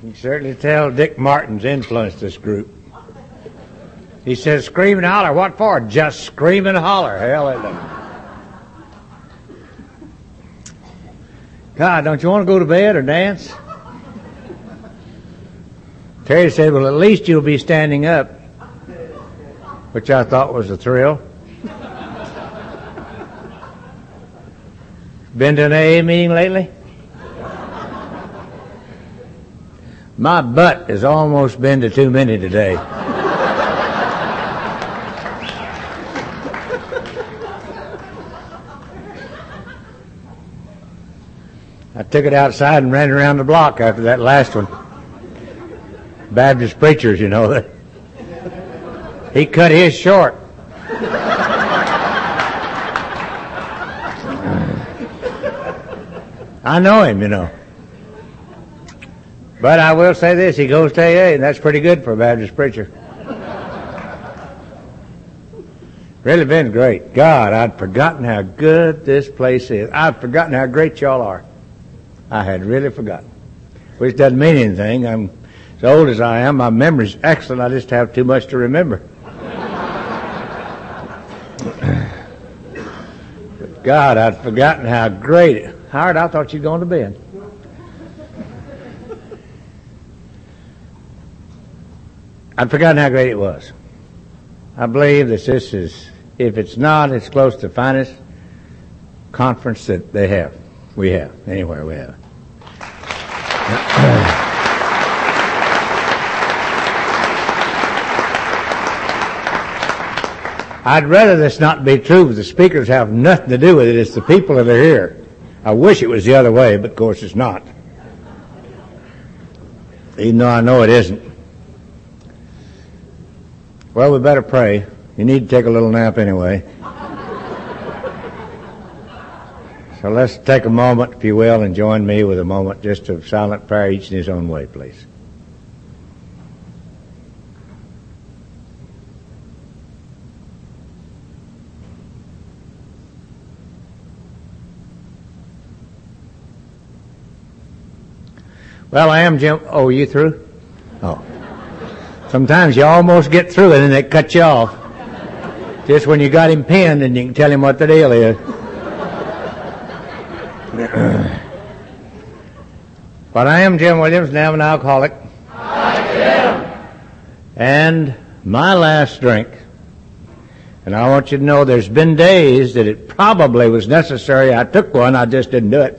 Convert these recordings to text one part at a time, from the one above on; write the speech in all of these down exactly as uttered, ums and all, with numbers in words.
You can certainly tell Dick Martin's influenced this group. He says, scream and holler. What for? Just scream and holler. Hell, it doesn't. God, don't you want to go to bed or dance? Terry said, well, at least you'll be standing up, which I thought was a thrill. Been to an A A meeting lately? My butt has almost been to too many today. I took it outside and ran around the block after that last one. Baptist preachers, you know. He cut his short. I know him, you know. But I will say this, he goes to A A, and that's pretty good for a Baptist preacher. Really been great. God, I'd forgotten how good this place is. I'd forgotten how great y'all are. I had really forgotten. Which doesn't mean anything. I'm as old as I am. My memory's excellent. I just have too much to remember. But God, I'd forgotten how great it. Howard, I thought you'd gone to bed. I'd forgotten how great it was. I believe that this is, if it's not, it's close to the finest conference that they have. We have. Anywhere we have. I'd rather this not be true, but the speakers have nothing to do with it. It's the people that are here. I wish it was the other way, but of course it's not. Even though I know it isn't. Well, we better pray. You need to take a little nap anyway. So let's take a moment, if you will, and join me with a moment just of silent prayer, each in his own way, please. Well, I am Jim. Oh, you through? Oh. Sometimes you almost get through it and they cut you off. Just when you got him pinned and you can tell him what the deal is. But I am Jim Williams, and I'm an alcoholic. Hi, Jim. And my last drink, and I want you to know there's been days that it probably was necessary. I took one, I just didn't do it.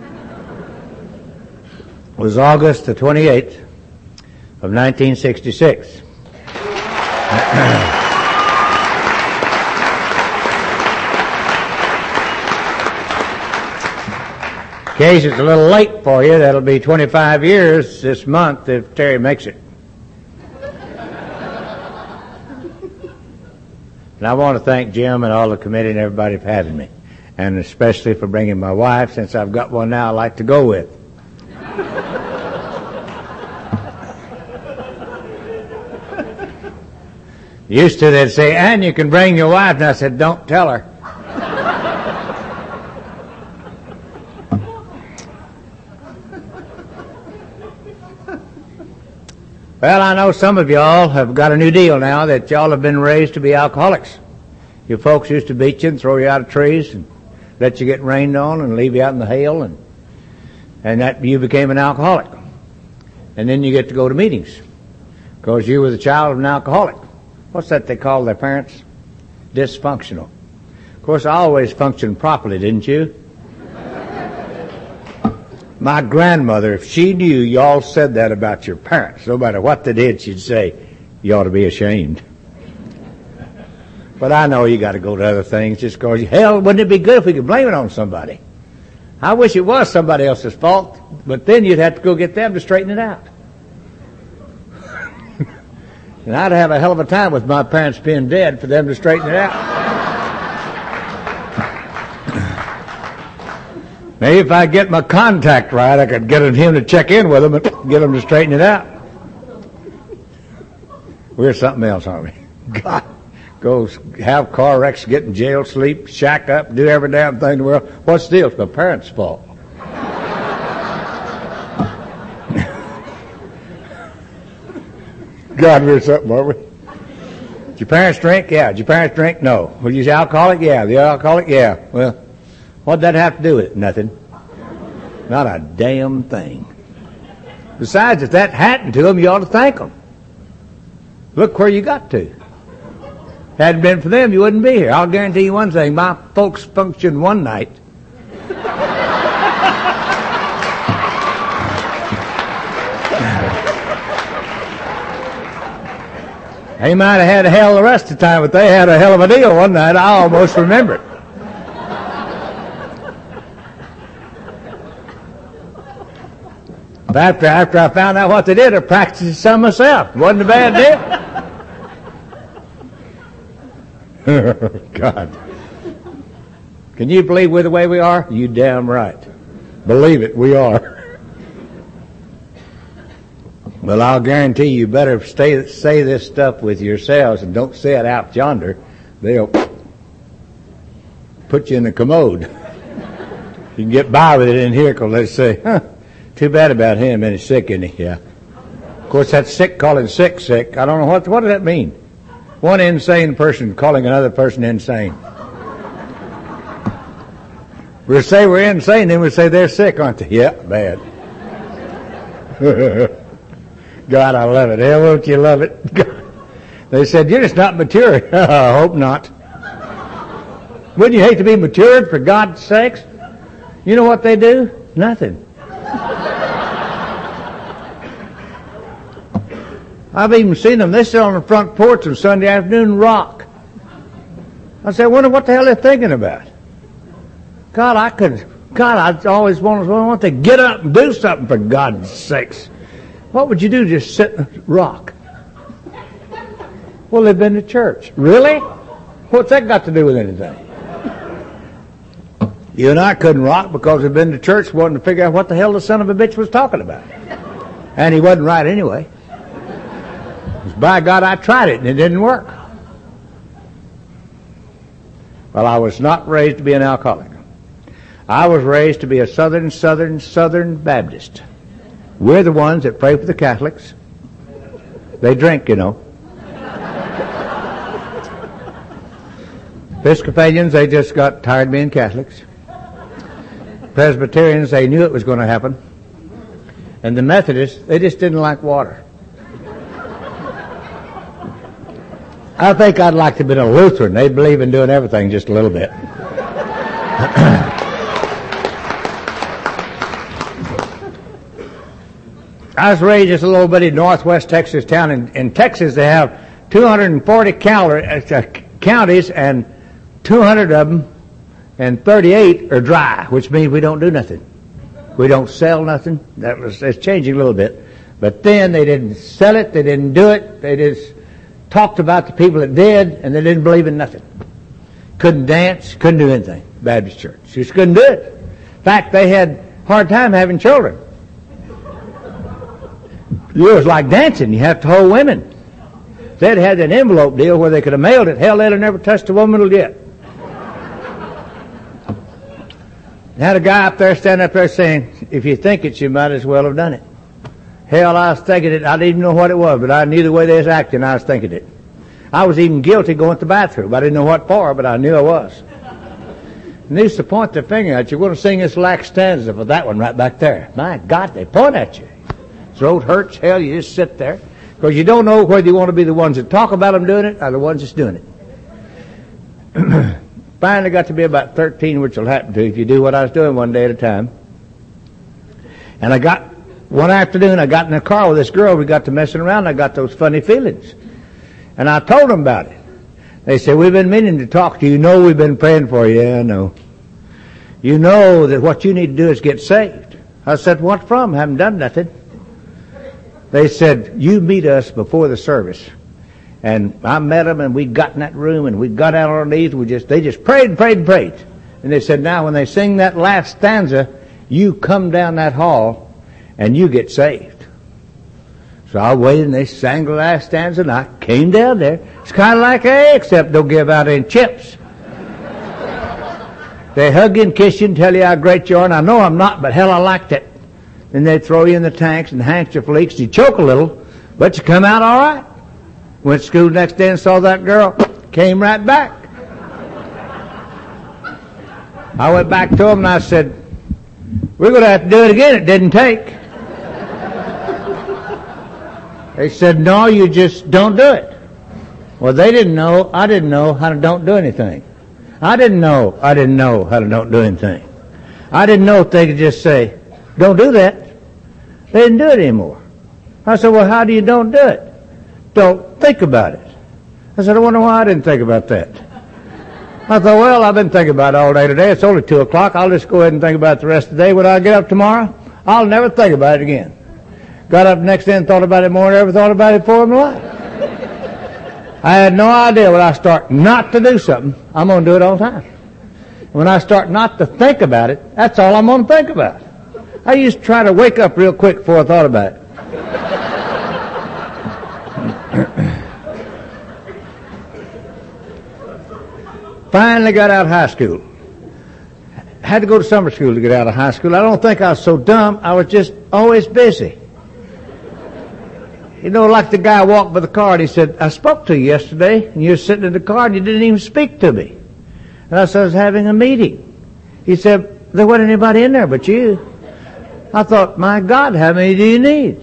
It was August the twenty-eighth of nineteen sixty-six. In case it's a little late for you, that'll be twenty-five years this month if Terry makes it. And I want to thank Jim and all the committee and everybody for having me, and especially for bringing my wife, since I've got one now I like to go with. Used to, they'd say, and you can bring your wife, and I said, don't tell her. Well, I know some of y'all have got a new deal now, that y'all have been raised to be alcoholics. Your folks used to beat you and throw you out of trees and let you get rained on and leave you out in the hail, and and that you became an alcoholic. And then you get to go to meetings because you were the child of an alcoholic. What's that they call their parents? Dysfunctional. Of course, I always functioned properly, didn't you? My grandmother, if she knew y'all said that about your parents, no matter what they did, she'd say, you ought to be ashamed. But I know you got to go to other things just because, hell, wouldn't it be good if we could blame it on somebody? I wish it was somebody else's fault, but then you'd have to go get them to straighten it out. And I'd have a hell of a time with my parents being dead for them to straighten it out. Maybe if I get my contact right, I could get him to check in with them and get them to straighten it out. We're something else, aren't we? God, go have car wrecks, get in jail, sleep, shack up, do every damn thing in the world. What's the deal? It's my parents' fault. God, we're something, aren't we? Did your parents drink? Yeah. Did your parents drink? No. Were you alcoholic? Yeah. The alcoholic? Yeah. Well, what'd that have to do with it? Nothing. Not a damn thing. Besides, if that happened to them, you ought to thank them. Look where you got to. Hadn't been for them, you wouldn't be here. I'll guarantee you one thing. My folks functioned one night. They might have had a hell the rest of the time, but they had a hell of a deal one night. I almost remember it. After, after I found out what they did, I practiced it some myself. It wasn't a bad deal. God. Can you believe we're the way we are? You damn right. Believe it, we are. Well, I'll guarantee you better stay, say this stuff with yourselves and don't say it out yonder. They'll put you in the commode. You can get by with it in here because they say, huh, too bad about him and he's sick, isn't he? Yeah. Of course, that sick calling sick sick. I don't know, what, what does that mean? One insane person calling another person insane. We'll say we're insane, then we'll say they're sick, aren't they? Yeah, bad. God, I love it. Hell, won't you love it? God. They said, you're just not mature. I hope not. Wouldn't you hate to be matured, for God's sakes? You know what they do? Nothing. I've even seen them. They sit on the front porch on Sunday afternoon and rock. I said, I wonder what the hell they're thinking about. God, I could, God, I always wanted, I want to get up and do something, for God's sakes. What would you do? Just sit and rock? Well, they've been to church. Really? What's that got to do with anything? You and I couldn't rock because we'd been to church wanting to figure out what the hell the son of a bitch was talking about. And he wasn't right anyway. By God, I tried it and it didn't work. Well, I was not raised to be an alcoholic. I was raised to be a Southern, Southern, Southern Baptist. We're the ones that pray for the Catholics. They drink, you know. Episcopalians, they just got tired of being Catholics. Presbyterians, they knew it was going to happen. And the Methodists, they just didn't like water. I think I'd like to have been a Lutheran. They believe in doing everything just a little bit. I was raised just a little bitty northwest Texas town. In, in Texas, they have two hundred forty calorie, uh, counties, and two hundred of them, and thirty-eight are dry, which means we don't do nothing. We don't sell nothing. That was, it's changing a little bit. But then they didn't sell it, they didn't do it, they just talked about the people that did, and they didn't believe in nothing. Couldn't dance, couldn't do anything. Baptist church. Just couldn't do it. In fact, they had a hard time having children. It was like dancing. You have to hold women. They'd had an envelope deal where they could have mailed it. Hell, they'd have never touched a woman yet. They had a guy up there standing up there saying, if you think it, you might as well have done it. Hell, I was thinking it. I didn't even know what it was, but I knew the way they was acting. I was thinking it. I was even guilty going to the bathroom. I didn't know what for, but I knew I was. And they used to point their finger at you. We're going to sing this lax stanza for that one right back there. My God, they point at you. Throat hurts. Hell, you just sit there. Because you don't know whether you want to be the ones that talk about them doing it or the ones that's doing it. Finally got to be about thirteen, which will happen to you if you do what I was doing one day at a time. And I got, one afternoon, I got in the car with this girl. We got to messing around. And I got those funny feelings. And I told them about it. They said, we've been meaning to talk to you. You know we've been praying for you. Yeah, I know. You know that what you need to do is get saved. I said, what from? I haven't done nothing. They said, you meet us before the service. And I met them, and we got in that room, and we got out on our knees. We just, they just prayed and prayed and prayed. And they said, now when they sing that last stanza, you come down that hall, and you get saved. So I waited, and they sang the last stanza, and I came down there. It's kind of like, hey, except don't give out any chips. They hug you and kiss you and tell you how great you are, and I know I'm not, but hell, I liked it. Then they throw you in the tanks, and the handkerchief leaks, you choke a little, but you come out all right. Went to school the next day and saw that girl. Came right back. I went back to them and I said, we're going to have to do it again. It didn't take. They said, no, you just don't do it. Well, they didn't know. I didn't know how to don't do anything. I didn't know. I didn't know how to don't do anything. I didn't know if they could just say, don't do that. They didn't do it anymore. I said, well, how do you don't do it? Don't think about it. I said, I wonder why I didn't think about that. I thought, well, I've been thinking about it all day today. It's only two o'clock. I'll just go ahead and think about it the rest of the day. When I get up tomorrow, I'll never think about it again. Got up the next day and thought about it more than I ever thought about it before in my life. I had no idea when I start not to do something, I'm going to do it all the time. When I start not to think about it, that's all I'm going to think about. I used to try to wake up real quick before I thought about it. Finally got out of high school. Had to go to summer school to get out of high school. I don't think I was so dumb. I was just always busy. You know, like the guy walked by the car and he said, I spoke to you yesterday and you were sitting in the car and you didn't even speak to me. And I said, I was having a meeting. He said, there wasn't anybody in there but you. I thought, my God, how many do you need?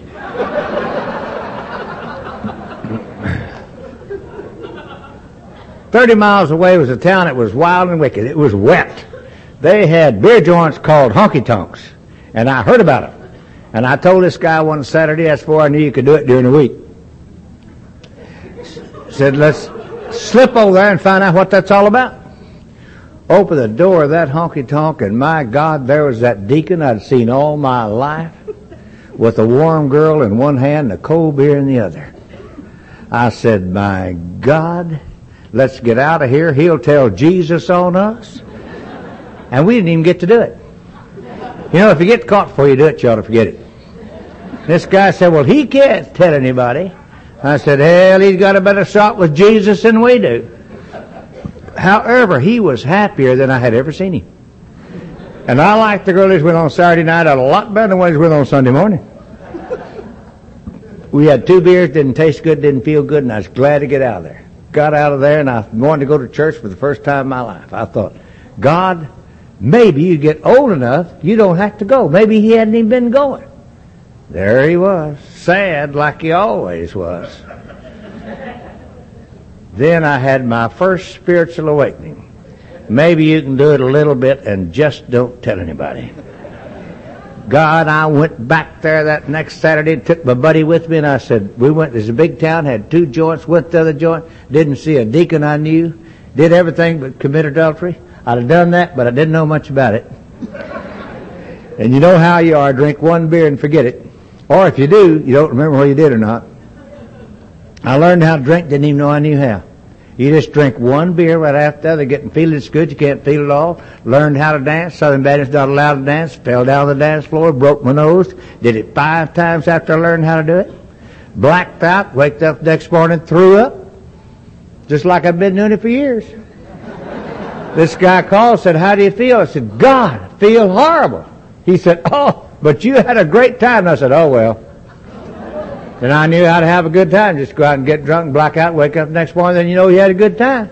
Thirty miles away was a town that was wild and wicked. It was wet. They had beer joints called honky-tonks, and I heard about them. And I told this guy one Saturday, that's before I knew you could do it during the week. Said, let's slip over there and find out what that's all about. Opened the door of that honky-tonk, and my God, there was that deacon I'd seen all my life with a warm girl in one hand and a cold beer in the other. I said, my God, let's get out of here. He'll tell Jesus on us. And we didn't even get to do it. You know, if you get caught before you do it, you ought to forget it. This guy said, well, he can't tell anybody. I said, hell, he's got a better shot with Jesus than we do. However, he was happier than I had ever seen him. And I liked the girl he's with on Saturday night a lot better than what he's with on Sunday morning. We had two beers, didn't taste good, didn't feel good, and I was glad to get out of there. Got out of there, and I wanted to go to church for the first time in my life. I thought, God, maybe you get old enough, you don't have to go. Maybe he hadn't even been going. There he was, sad like he always was. Then I had my first spiritual awakening. Maybe you can do it a little bit and just don't tell anybody. God, I went back there that next Saturday and took my buddy with me, and I said, we went, there's a big town, had two joints, went to the other joint, didn't see a deacon I knew, did everything but commit adultery. I'd have done that, but I didn't know much about it. And you know how you are, drink one beer and forget it. Or if you do, you don't remember whether you did or not. I learned how to drink, didn't even know I knew how. You just drink one beer right after the other, getting feeling it's good, you can't feel it all. Learned how to dance, Southern Baptist not allowed to dance, fell down the dance floor, broke my nose, did it five times after I learned how to do it. Blacked out, waked up the next morning, threw up, just like I've been doing it for years. This guy called, said, how do you feel? I said, God, I feel horrible. He said, oh, but you had a great time. And I said, oh, well. Then I knew how to have a good time. Just go out and get drunk, black out, wake up the next morning, then you know you had a good time.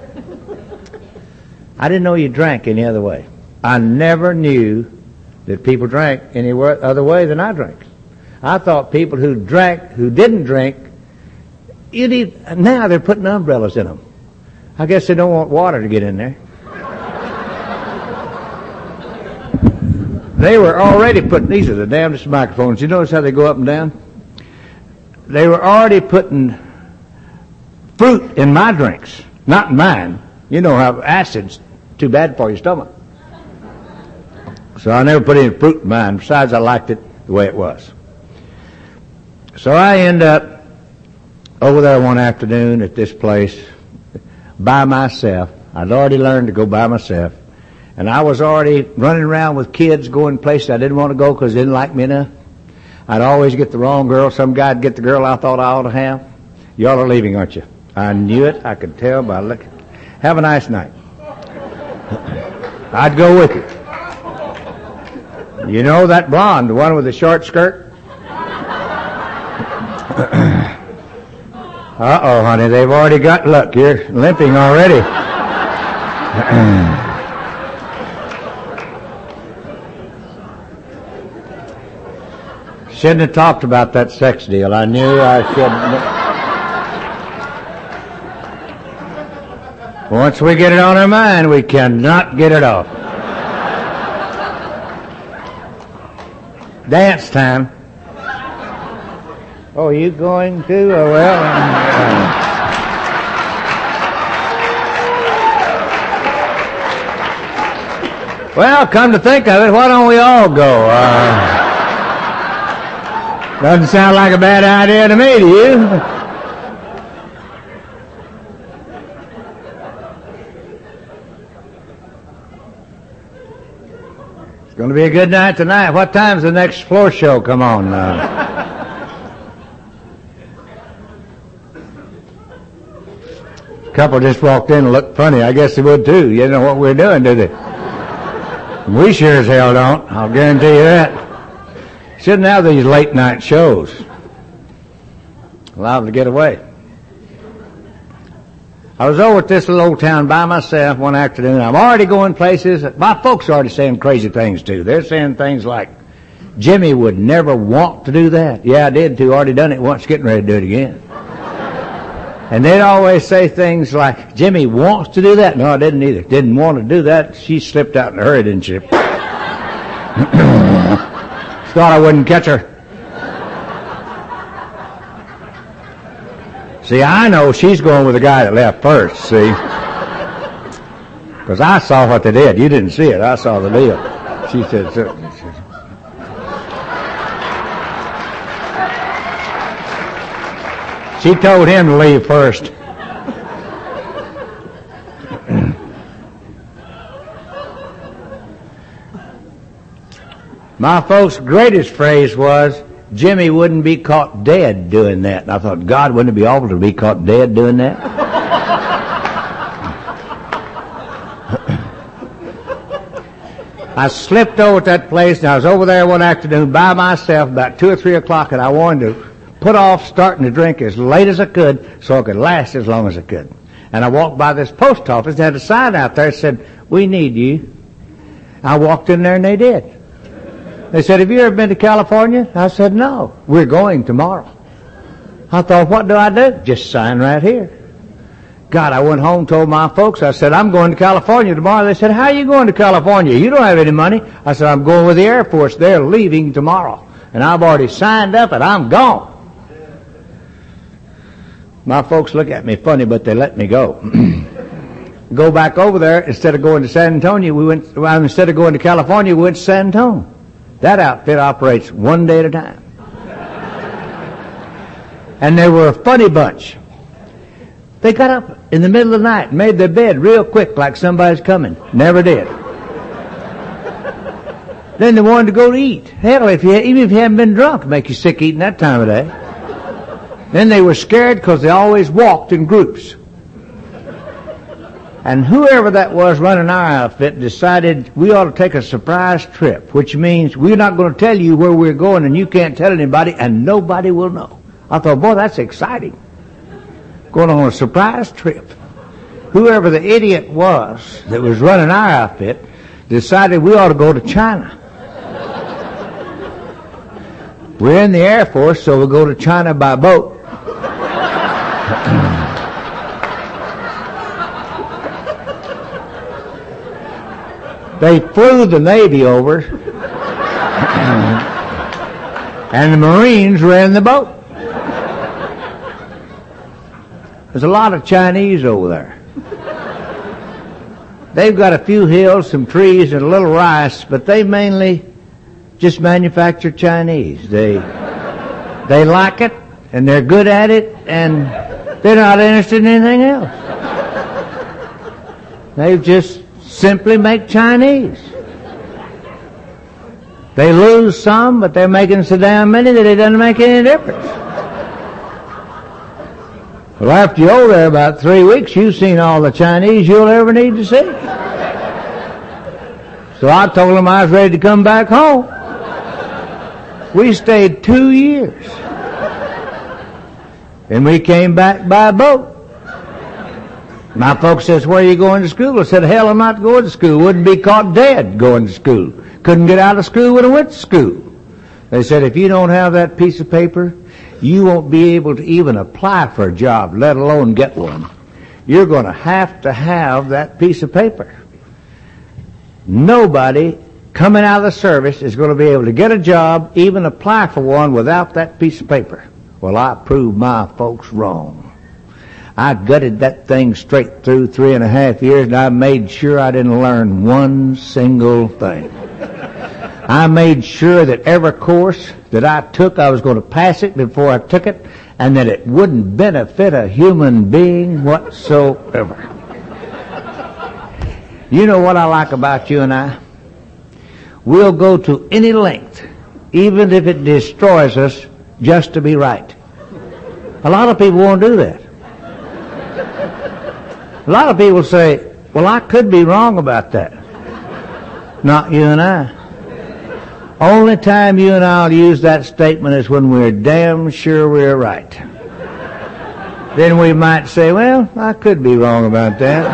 I didn't know you drank any other way. I never knew that people drank any other way than I drank. I thought people who drank, who didn't drink, you'd eat, now they're putting umbrellas in them. I guess they don't want water to get in there. They were already putting, these are the damnedest microphones. You notice how they go up and down? They were already putting fruit in my drinks, not in mine. You know how acid's too bad for your stomach. So I never put any fruit in mine. Besides, I liked it the way it was. So I end up over there one afternoon at this place by myself. I'd already learned to go by myself. And I was already running around with kids going places I didn't want to go because they didn't like me enough. I'd always get the wrong girl. Some guy'd get the girl I thought I ought to have. Y'all are leaving, aren't you? I knew it. I could tell by looking. Have a nice night. I'd go with you. You know that blonde, the one with the short skirt? Uh-oh, honey, they've already got luck. You're limping already. Shouldn't have talked about that sex deal. I knew I shouldn't. Once we get it on our mind, we cannot get it off. Dance time. Oh, are you going to? Oh, well. Well, come to think of it, why don't we all go? Uh, doesn't sound like a bad idea to me, to you? It's going to be a good night tonight. What time's the next floor show come on? Uh, couple just walked in and looked funny. I guess they would too. You know what we're doing, do they? We sure as hell don't. I'll guarantee you that. Shouldn't have these late night shows. Allow them to get away. I was over at this little old town by myself one afternoon. I'm already going places. My folks are already saying crazy things too. They're saying things like, Jimmy would never want to do that. Yeah, I did too. Already done it once, getting ready to do it again. And they'd always say things like, Jimmy wants to do that. No, I didn't either. Didn't want to do that. She slipped out in a hurry, didn't she? Thought I wouldn't catch her. See, I know she's going with the guy that left first, see? Because I saw what they did. You didn't see it. I saw the deal. She said, certainly. She told him to leave first. My folks' greatest phrase was, Jimmy wouldn't be caught dead doing that. And I thought, God, wouldn't it be awful to be caught dead doing that? I slipped over at that place, and I was over there one afternoon by myself about two or three o'clock, and I wanted to put off starting to drink as late as I could so it could last as long as it could. And I walked by this post office. They had a sign out there that said, we need you. I walked in there and they did. They said, have you ever been to California? I said, no. We're going tomorrow. I thought, what do I do? Just sign right here. God, I went home, told my folks, I said, I'm going to California tomorrow. They said, how are you going to California? You don't have any money. I said, I'm going with the Air Force. They're leaving tomorrow. And I've already signed up and I'm gone. My folks look at me funny, but they let me go. Go back over there. Instead of going to San Antonio, we went, well, instead of going to California, we went to San Antonio. That outfit operates one day at a time. And they were a funny bunch. They got up in the middle of the night and made their bed real quick like somebody's coming. Never did. Then they wanted to go to eat. Hell, if you, even if you haven't been drunk, it'd make you sick eating that time of day. Then they were scared because they always walked in groups. And whoever that was running our outfit decided we ought to take a surprise trip, which means we're not going to tell you where we're going and you can't tell anybody and nobody will know. I thought, boy, that's exciting. Going on a surprise trip. Whoever the idiot was that was running our outfit decided we ought to go to China. We're in the Air Force, so we'll go to China by boat. They flew the Navy over, and the Marines were in the boat. There's a lot of Chinese over there. They've got a few hills, some trees, and a little rice, but they mainly just manufacture Chinese. They they like it, and they're good at it, and they're not interested in anything else. They just simply make Chinese. They lose some, but they're making so damn many that it doesn't make any difference. Well, after you're over there about three weeks, you've seen all the Chinese you'll ever need to see. So I told them I was ready to come back home. We stayed two years. And we came back by boat. My folks says, where are you going to school? I said, hell, I'm not going to school. Wouldn't be caught dead going to school. Couldn't get out of school when I went to school. They said, if you don't have that piece of paper, you won't be able to even apply for a job, let alone get one. You're going to have to have that piece of paper. Nobody coming out of the service is going to be able to get a job, even apply for one, without that piece of paper. Well, I proved my folks wrong. I gutted that thing straight through three and a half years, and I made sure I didn't learn one single thing. I made sure that every course that I took, I was going to pass it before I took it, and that it wouldn't benefit a human being whatsoever. You know what I like about you and I? We'll go to any length, even if it destroys us, just to be right. A lot of people won't do that. A lot of people say, well, I could be wrong about that. Not you and I. Only time you and I will use that statement is when we're damn sure we're right. Then we might say, well, I could be wrong about that.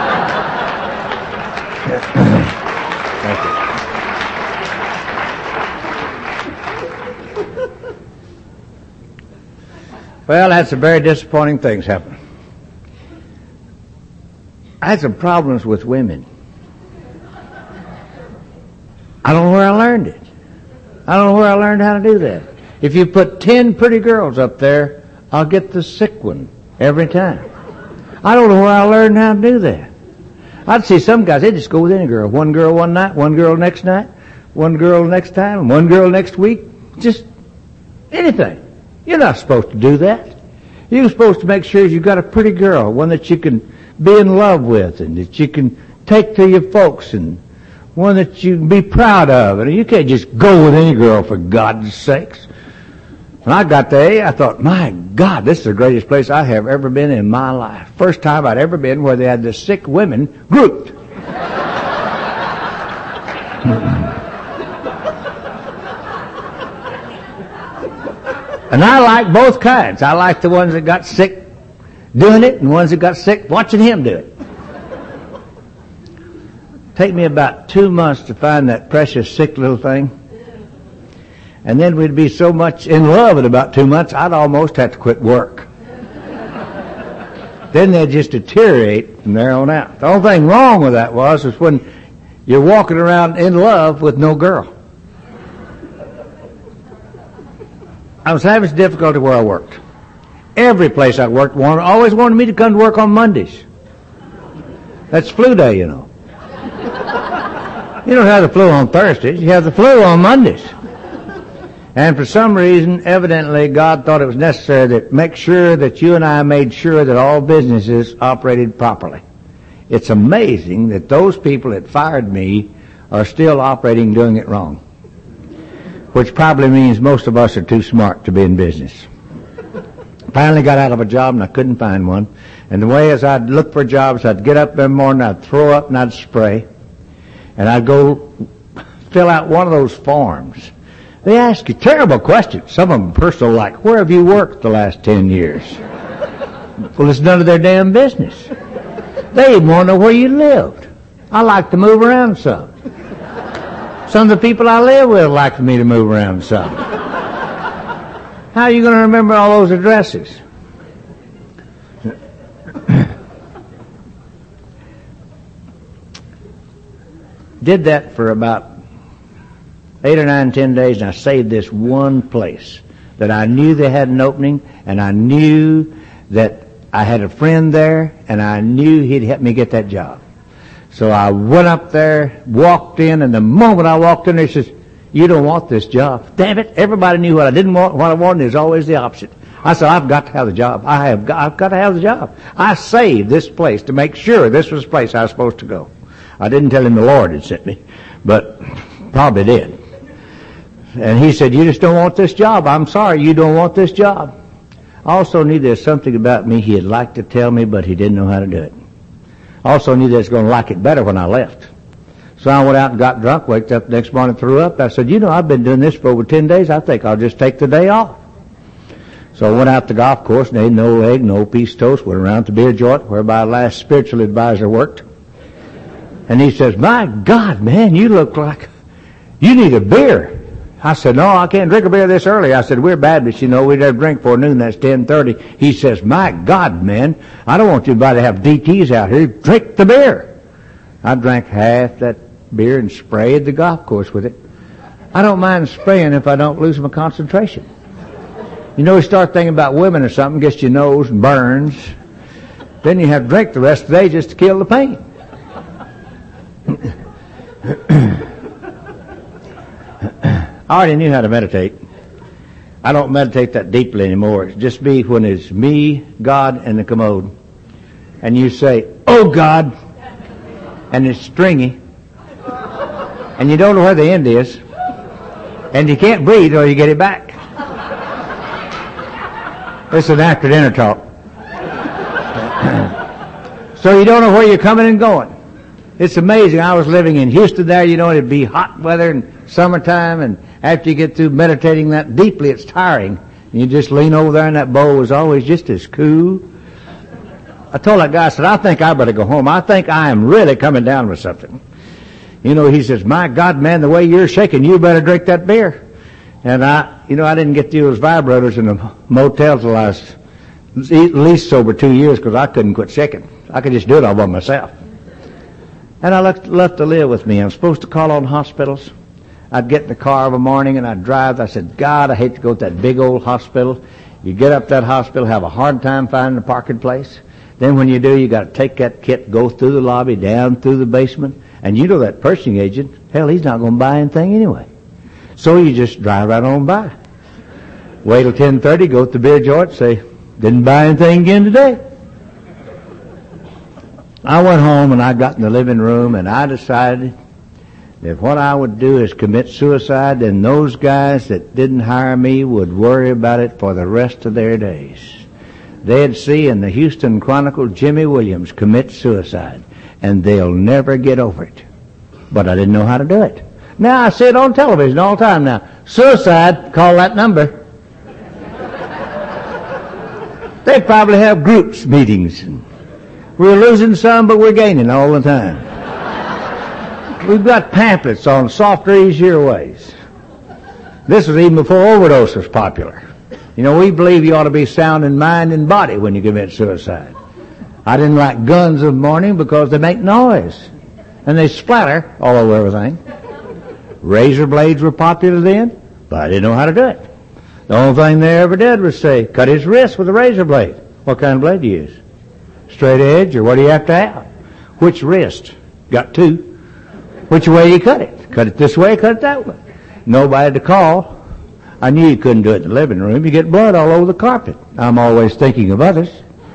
Thank you. Well, that's a very disappointing things happen. I had some problems with women. I don't know where I learned it. I don't know where I learned how to do that. If you put ten pretty girls up there, I'll get the sick one every time. I don't know where I learned how to do that. I'd see some guys, they just go with any girl. One girl one night, one girl next night, one girl next time, one girl next week. Just anything. You're not supposed to do that. You're supposed to make sure you've got a pretty girl, one that you can be in love with and that you can take to your folks, and one that you can be proud of. And you can't just go with any girl, for God's sakes. When I got there, I thought, my God, this is the greatest place I have ever been in my life. First time I'd ever been where they had the sick women grouped. And I like both kinds. I like the ones that got sick doing it and ones that got sick watching him do it. Take me about two months to find that precious sick little thing. And then we'd be so much in love in about two months, I'd almost have to quit work. Then they'd just deteriorate from there on out. The only thing wrong with that was, was when you're walking around in love with no girl. I was having difficulty where I worked. Every place I worked wanted, always wanted me to come to work on Mondays. That's flu day, you know. You don't have the flu on Thursdays. You have the flu on Mondays. And for some reason, evidently, God thought it was necessary to make sure that you and I made sure that all businesses operated properly. It's amazing that those people that fired me are still operating doing it wrong. Which probably means most of us are too smart to be in business. Finally got out of a job and I couldn't find one. And the way as I'd look for jobs, I'd get up every morning, I'd throw up and I'd spray. And I'd go fill out one of those forms. They ask you terrible questions. Some of them personal, like, where have you worked the last ten years? Well, it's none of their damn business. They even want to know where you lived. I like to move around some. Some of the people I live with like for me to move around some. How are you going to remember all those addresses? Did that for about eight or nine, ten days, and I saved this one place that I knew they had an opening, and I knew that I had a friend there, and I knew he'd help me get that job. So I went up there, walked in, and the moment I walked in there, he says, you don't want this job. Damn it, everybody knew what I didn't want. What I wanted is always the opposite. I said, I've got to have the job. I have got, I've got to have the job. I saved this place to make sure this was the place I was supposed to go. I didn't tell him the Lord had sent me, but probably did. And he said, you just don't want this job. I'm sorry, you don't want this job. I also knew there's something about me he'd like to tell me, but he didn't know how to do it. I also knew that I was going to like it better when I left. So I went out and got drunk, waked up the next morning, threw up. I said, you know, I've been doing this for over ten days. I think I'll just take the day off. So I went out to the golf course and ate no egg, no piece of toast, went around to the beer joint where my last spiritual advisor worked. And he says, my God, man, you look like you need a beer. I said, no, I can't drink a beer this early. I said, we're Baptists, you know, we never drink before noon, that's ten thirty. He says, my God, man, I don't want anybody to have D Ts out here. Drink the beer. I drank half that beer and sprayed the golf course with it. I don't mind spraying if I don't lose my concentration. You know, you start thinking about women or something, gets your nose and burns. Then you have to drink the rest of the day just to kill the pain. I already knew how to meditate. I don't meditate that deeply anymore. It's just me when it's me, God, and the commode. And you say, oh God, and it's stringy. And you don't know where the end is. And you can't breathe or you get it back. This is after dinner talk. So you don't know where you're coming and going. It's amazing. I was living in Houston there, you know, it'd be hot weather and summertime, and after you get through meditating that deeply, it's tiring. And you just lean over there and that bowl was always just as cool. I told that guy, I said, I think I better go home. I think I am really coming down with something. You know, he says, my God, man, the way you're shaking, you better drink that beer. And I, you know, I didn't get to use vibrators in the motel till I was at least sober two years because I couldn't quit shaking. I could just do it all by myself. And I left, left to live with me. I'm supposed to call on hospitals. I'd get in the car of a morning and I'd drive. I said, God, I hate to go to that big old hospital. You get up that hospital, have a hard time finding a parking place. Then when you do, you got to take that kit, go through the lobby, down through the basement. And you know that purchasing agent, hell, he's not going to buy anything anyway. So you just drive right on by. Wait till ten thirty, go to the beer joint, say, didn't buy anything again today. I went home and I got in the living room and I decided that what I would do is commit suicide, and those guys that didn't hire me would worry about it for the rest of their days. They'd see in the Houston Chronicle Jimmy Williams commit suicide, and they'll never get over it. But I didn't know how to do it. Now I see it on television all the time now. Suicide, call that number. They probably have groups meetings. We're losing some, but we're gaining all the time. We've got pamphlets on softer, easier ways. This was even before overdose was popular. You know, we believe you ought to be sound in mind and body when you commit suicide. I didn't like guns of morning because they make noise. And they splatter all over everything. Razor blades were popular then, but I didn't know how to do it. The only thing they ever did was say, cut his wrist with a razor blade. What kind of blade do you use? Straight edge, or what do you have to have? Which wrist? Got two. Which way you cut it? Cut it this way, cut it that way. Nobody to call. I knew you couldn't do it in the living room. You get blood all over the carpet. I'm always thinking of others.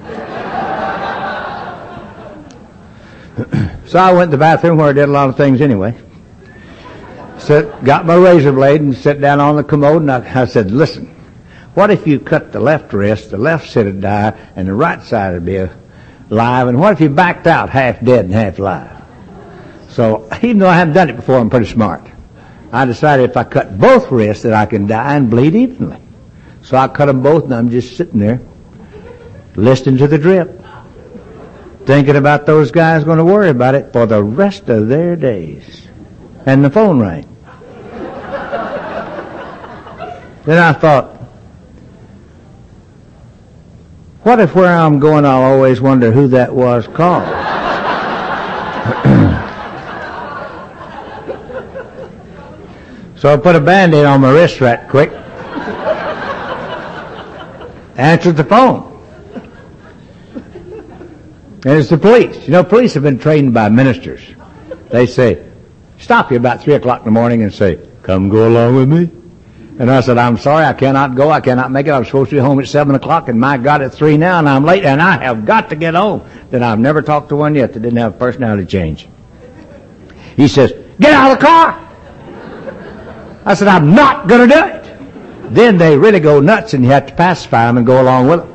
So I went to the bathroom where I did a lot of things anyway. Sit, got my razor blade and sat down on the commode, and I, I said, listen, what if you cut the left wrist, the left side would die, and the right side would be alive, and what if you backed out half dead and half alive? So even though I haven't done it before, I'm pretty smart. I decided if I cut both wrists that I can die and bleed evenly. So I cut them both, and I'm just sitting there listening to the drip, thinking about those guys going to worry about it for the rest of their days. And the phone rang. Then I thought, what if where I'm going I'll always wonder who that was called? So I put a Band-Aid on my wrist right quick. Answered the phone. And it's the police. You know, police have been trained by ministers. They say, stop you about three o'clock in the morning and say, come go along with me. And I said, I'm sorry, I cannot go. I cannot make it. I'm supposed to be home at seven o'clock, and my God, it's three now, and I'm late, and I have got to get home. Then I've never talked to one yet that didn't have a personality change. He says, get out of the car. I said, I'm not going to do it. Then they really go nuts, and you have to pacify them and go along with them.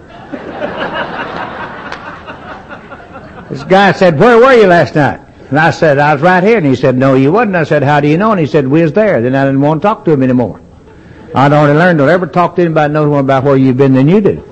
This guy said, where were you last night? And I said, I was right here. And he said, no, you wasn't. I said, how do you know? And he said, we was there. Then I didn't want to talk to him anymore. I'd already learned, don't ever talk to anybody knows more about where you've been than you do.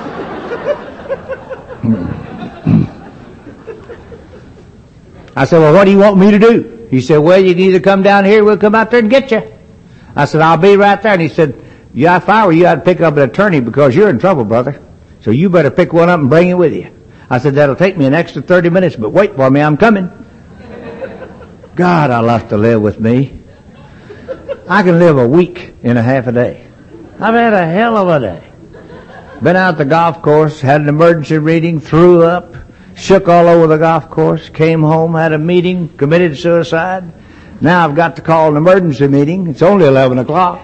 I said, well, what do you want me to do? He said, well, you can either come down here, we'll come out there and get you. I said, I'll be right there. And he said, yeah, if I were you, I'd pick up an attorney because you're in trouble, brother. So you better pick one up and bring it with you. I said, that'll take me an extra thirty minutes, but wait for me, I'm coming. God, I love to live with me. I can live a week in a half a day. I've had a hell of a day. Been out the golf course, had an emergency reading, threw up, shook all over the golf course, came home, had a meeting, committed suicide. Now I've got to call an emergency meeting. It's only eleven o'clock.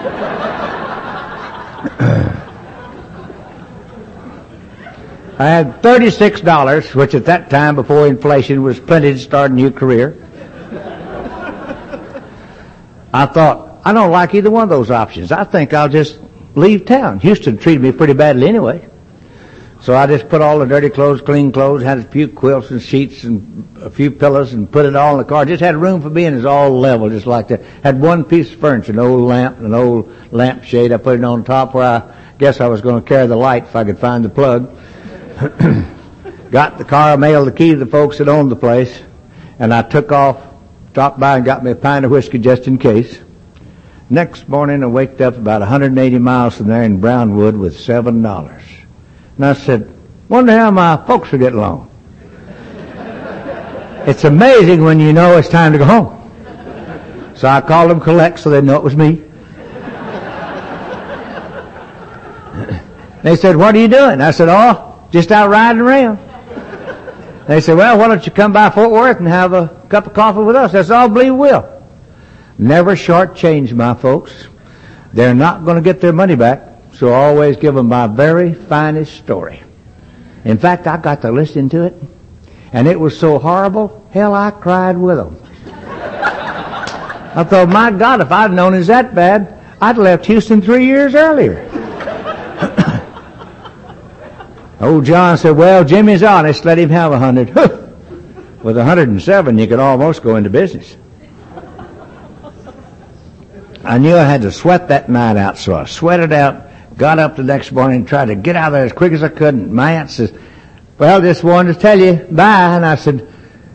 I had thirty-six dollars, which at that time, before inflation, was plenty to start a new career. I thought, I don't like either one of those options. I think I'll just leave town. Houston treated me pretty badly anyway. So I just put all the dirty clothes, clean clothes, had a few quilts and sheets and a few pillows and put it all in the car. Just had room for me and it's all level, just like that. Had one piece of furniture, an old lamp, an old lampshade. I put it on top where I guess I was going to carry the light if I could find the plug. Got the car, mailed the key to the folks that owned the place, and I took off, dropped by and got me a pint of whiskey just in case. Next morning I waked up about one hundred eighty miles from there in Brownwood with seven dollars. And I said, wonder how my folks are getting along. It's amazing when you know it's time to go home. So I called them collect so they know it was me. They said, what are you doing? I said, oh, just out riding around. They said, well, why don't you come by Fort Worth and have a cup of coffee with us? That's all I believe we will. Never shortchange my folks. They're not going to get their money back, so I always give them my very finest story. In fact, I got to listen to it, and it was so horrible, hell, I cried with them. I thought, my God, if I'd known it was that bad, I'd left Houston three years earlier. Old John said, well, Jimmy's honest, let him have a hundred. With a hundred and seven, you could almost go into business. I knew I had to sweat that night out, so I sweated out, got up the next morning and tried to get out of there as quick as I could. And my aunt says, well, just wanted to tell you bye. And I said,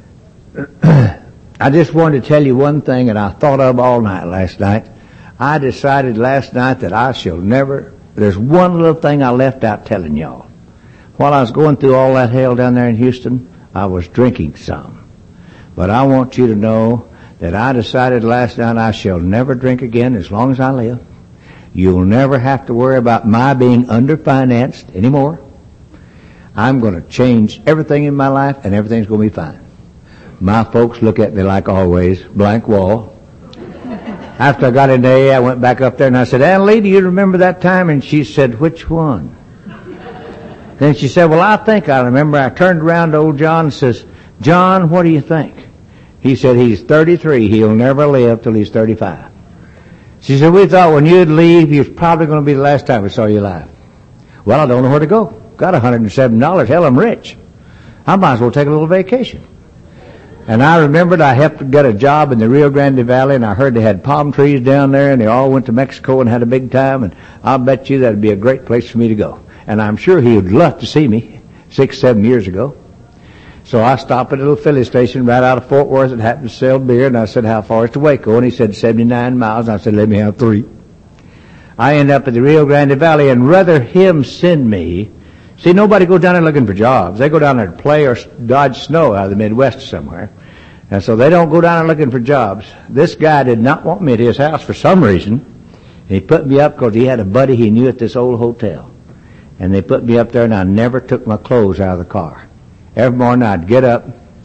I just wanted to tell you one thing, and I thought of all night last night. I decided last night that I shall never, there's one little thing I left out telling y'all. While I was going through all that hell down there in Houston, I was drinking some. But I want you to know that I decided last night I shall never drink again as long as I live. You'll never have to worry about my being underfinanced anymore. I'm going to change everything in my life, and everything's going to be fine. My folks look at me like always, blank wall. After I got in the A A, I went back up there and I said, Ann Lee, do you remember that time? And she said, which one? Then she said, well, I think I remember. I turned around to old John and says, John, what do you think? He said, he's thirty-three. He'll never live till he's thirty-five. She said, we thought when you'd leave, it was probably going to be the last time we saw you alive. Well, I don't know where to go. Got one hundred seven dollars. Hell, I'm rich. I might as well take a little vacation. And I remembered I helped get a job in the Rio Grande Valley, and I heard they had palm trees down there, and they all went to Mexico and had a big time, and I'll bet you that'd be a great place for me to go. And I'm sure he would love to see me six, seven years ago. So I stopped at a little filling station right out of Fort Worth that happened to sell beer, and I said, how far is to Waco? And he said, seventy-nine miles. And I said, let me have three. I ended up at the Rio Grande Valley, and rather him send me. See, nobody goes down there looking for jobs. They go down there to play or dodge snow out of the Midwest somewhere. And so they don't go down there looking for jobs. This guy did not want me at his house for some reason. And he put me up because he had a buddy he knew at this old hotel. And they put me up there, and I never took my clothes out of the car. Every morning I'd get up,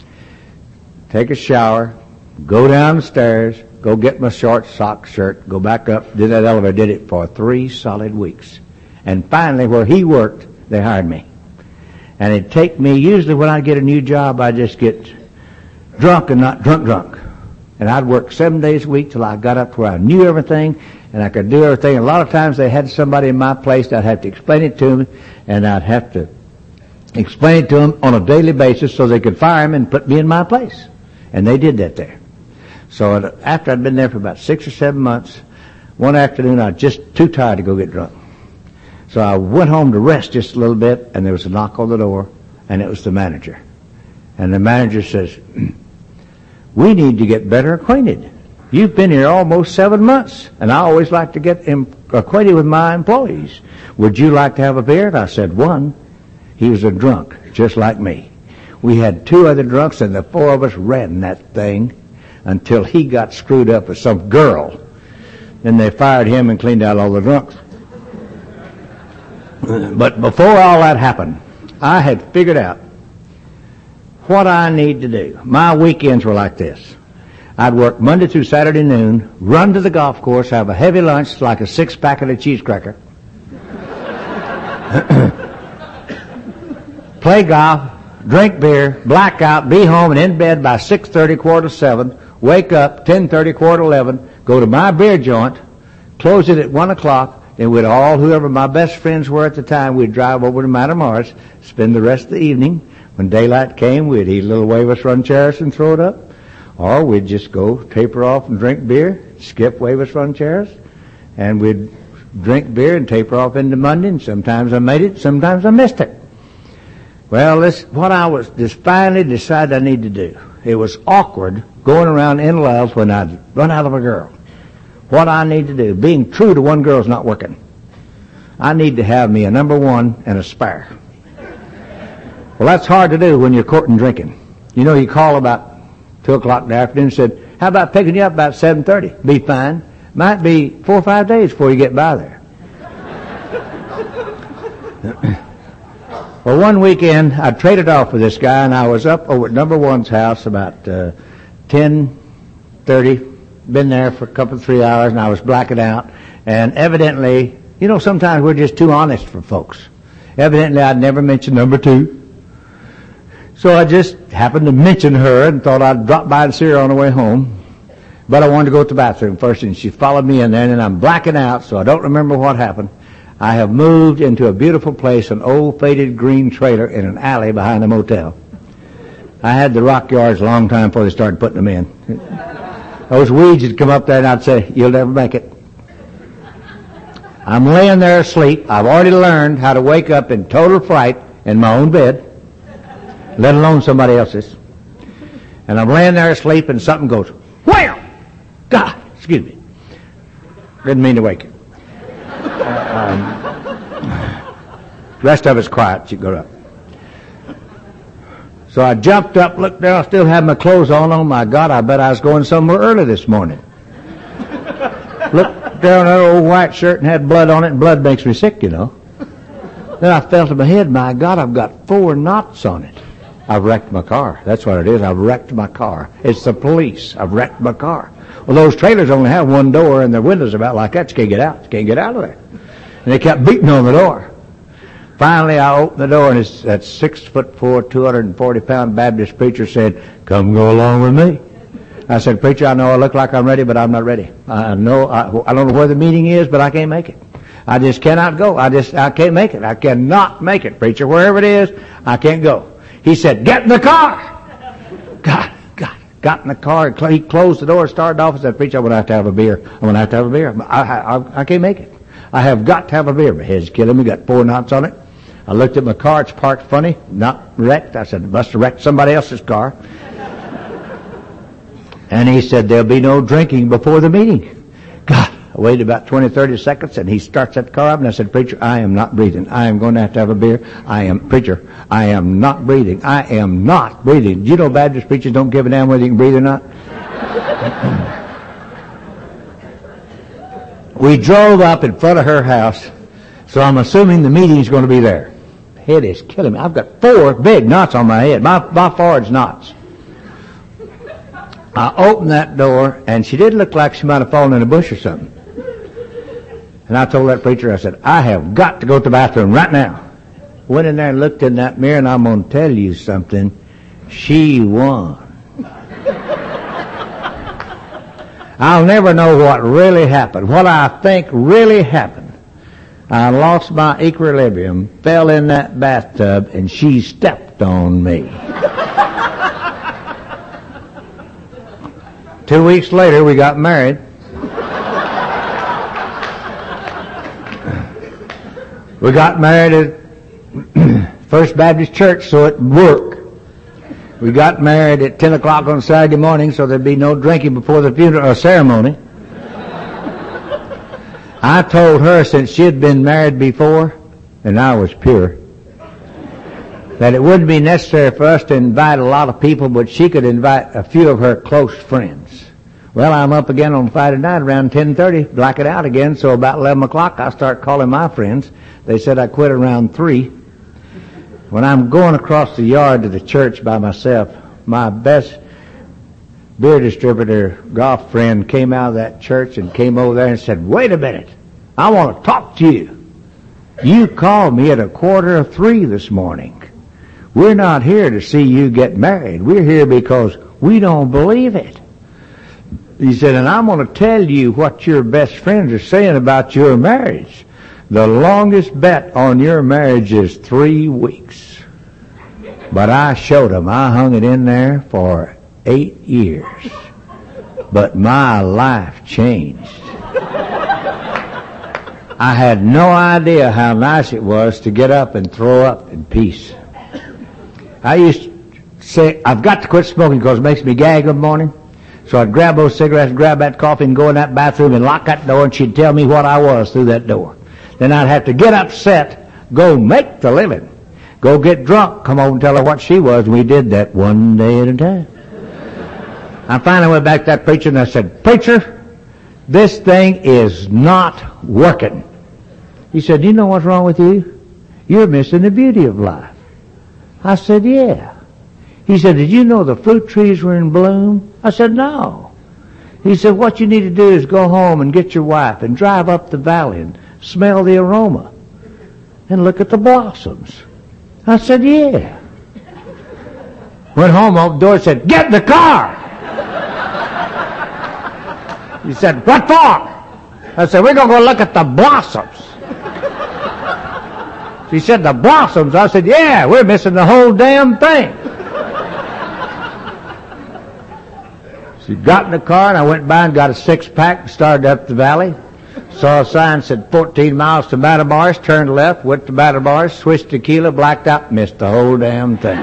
take a shower, go down the stairs, go get my short sock shirt, go back up, did that elevator, did it for three solid weeks. And finally, where he worked, they hired me. And it'd take me, usually when I'd get a new job, I'd just get drunk and not drunk drunk. And I'd work seven days a week till I got up to where I knew everything and I could do everything. A lot of times they had somebody in my place that I'd have to explain it to them, and I'd have to explain it to them on a daily basis so they could fire him and put me in my place. And they did that there. So after I'd been there for about six or seven months, One afternoon, I was just too tired to go get drunk. So I went home to rest just a little bit, and there was a knock on the door, and it was the manager. And the manager says, we need to get better acquainted. You've been here almost seven months, and I always like to get im- acquainted with my employees. Would you like to have a beer? And I said, one. He was a drunk, just like me. We had two other drunks, and the four of us ran that thing until he got screwed up with some girl. Then they fired him and cleaned out all the drunks. But before all that happened, I had figured out what I need to do. My weekends were like this. I'd work Monday through Saturday noon, run to the golf course, have a heavy lunch like a six-pack of a cheese cracker, play golf, drink beer, black out, be home and in bed by six thirty, quarter to seven, wake up ten thirty, quarter to eleven, go to my beer joint, close it at one o'clock, then we'd all, whoever my best friends were at the time, we'd drive over to Matamoros, spend the rest of the evening. When daylight came, we'd eat a little Wavis Run Chairs and throw it up. Or we'd just go taper off and drink beer, skip Wavis Run Chairs, and we'd drink beer and taper off into Monday, and sometimes I made it, sometimes I missed it. Well, this what I was just finally decided I needed to do. It was awkward going around in love when I'd run out of a girl. What I need to do, being true to one girl's not working. I need to have me a number one and a spare. Well, that's hard to do when you're courting drinking. You know, you call about two o'clock in the afternoon and said, how about picking you up about seven thirty? Be fine. Might be four or five days before you get by there. Well, one weekend, I traded off with this guy, and I was up over at number one's house about uh, ten thirty. Been there for a couple, three hours, and I was blacking out. And evidently, you know, sometimes we're just too honest for folks. Evidently, I'd never mentioned number two. So I just happened to mention her and thought I'd drop by and see her on the way home. But I wanted to go to the bathroom first, and she followed me in there, and I'm blacking out, so I don't remember what happened. I have moved into a beautiful place, an old faded green trailer in an alley behind the motel. I had the rock yards a long time before they started putting them in. Those weeds would come up there, and I'd say, you'll never make it. I'm laying there asleep. I've already learned how to wake up in total fright in my own bed, let alone somebody else's. And I'm laying there asleep, and something goes, wham! God, excuse me. Didn't mean to wake you. Um, the rest of it's quiet. You go up. So I jumped up, looked down, still had my clothes on. Oh, my God, I bet I was going somewhere early this morning. Looked down at that old white shirt and had blood on it, and blood makes me sick, you know. Then I felt in my head, my God, I've got four knots on it. I've wrecked my car. That's what it is. I've wrecked my car. It's the police. I've wrecked my car. Well, those trailers only have one door, and their windows are about like that. You can't get out. You can't get out of there. And they kept beating on the door. Finally, I opened the door, and it's, that six-foot-four, two hundred forty pound Baptist preacher said, come go along with me. I said, preacher, I know I look like I'm ready, but I'm not ready. I know I, I don't know where the meeting is, but I can't make it. I just cannot go. I just I can't make it. I cannot make it, preacher. Wherever it is, I can't go. He said, get in the car. God, God, got in the car. He closed the door, started off, and said, preacher, I'm going to have to have a beer. I'm going to have to have a beer. I, I, I can't make it. I have got to have a beer. My head's killing me. Got four knots on it. I looked at my car. It's parked funny, not wrecked. I said, it must have wrecked somebody else's car. And he said, there'll be no drinking before the meeting. God, I waited about twenty, thirty seconds, and he starts that car up, and I said, preacher, I am not breathing. I am going to have to have a beer. I am, preacher, I am not breathing. I am not breathing. Do you know Baptist preachers don't give a damn whether you can breathe or not? We drove up in front of her house, so I'm assuming the meeting's going to be there. Head is killing me. I've got four big knots on my head, my, my forehead's knots. I opened that door, and she did look like she might have fallen in a bush or something. And I told that preacher, I said, I have got to go to the bathroom right now. Went in there and looked in that mirror, and I'm going to tell you something. She won. I'll never know what really happened, what I think really happened. I lost my equilibrium, fell in that bathtub, and she stepped on me. Two weeks later, we got married. We got married at First Baptist Church, so it worked. We got married at ten o'clock on Saturday morning, so there'd be no drinking before the funeral or ceremony. I told her, since she had been married before, and I was pure, that it wouldn't be necessary for us to invite a lot of people, but she could invite a few of her close friends. Well, I'm up again on Friday night around ten thirty, black it out again, so about eleven o'clock I start calling my friends. They said I quit around three. When I'm going across the yard to the church by myself, my best beer distributor golf friend came out of that church and came over there and said, "Wait a minute, I want to talk to you. You called me at a quarter of three this morning. We're not here to see you get married. We're here because we don't believe it." He said, "And I'm going to tell you what your best friends are saying about your marriage. The longest bet on your marriage is three weeks. But I showed them. I hung it in there for eight years. But my life changed. I had no idea how nice it was to get up and throw up in peace. I used to say, I've got to quit smoking because it makes me gag in the morning. So I'd grab those cigarettes, grab that coffee, and go in that bathroom and lock that door, and she'd tell me what I was through that door. Then I'd have to get upset, go make the living, go get drunk, come home and tell her what she was, and we did that one day at a time. I finally went back to that preacher and I said, "Preacher, this thing is not working." He said, "You know what's wrong with you? You're missing the beauty of life." I said, "Yeah." He said, "Did you know the fruit trees were in bloom?" I said, "No." He said, "What you need to do is go home and get your wife and drive up the valley and smell the aroma and look at the blossoms." I said, "Yeah." Went home, opened the door, and said, "Get in the car." He said, "What for?" I said, "We're going to go look at the blossoms." She said, "The blossoms?" I said, "Yeah, we're missing the whole damn thing." She got in the car, and I went by and got a six-pack and started up the valley. Saw a sign that said fourteen miles to Matamoros, turned left, went to Matamoros, switched tequila, blacked out, missed the whole damn thing.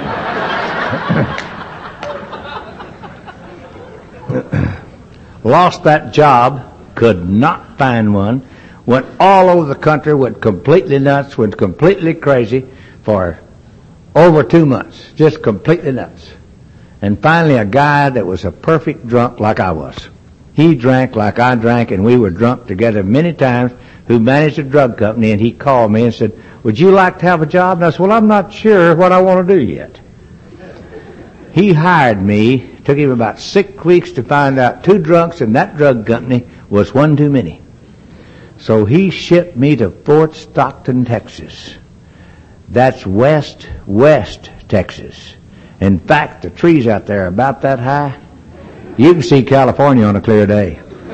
Lost that job, could not find one, went all over the country, went completely nuts, went completely crazy for over two months, just completely nuts. And finally a guy that was a perfect drunk like I was. He drank like I drank, and we were drunk together many times, who managed a drug company, and he called me and said, "Would you like to have a job?" And I said, "Well, I'm not sure what I want to do yet." He hired me. Took him about six weeks to find out two drunks in that drug company was one too many. So he shipped me to Fort Stockton, Texas. That's west, west Texas. In fact, the trees out there are about that high. You can see California on a clear day.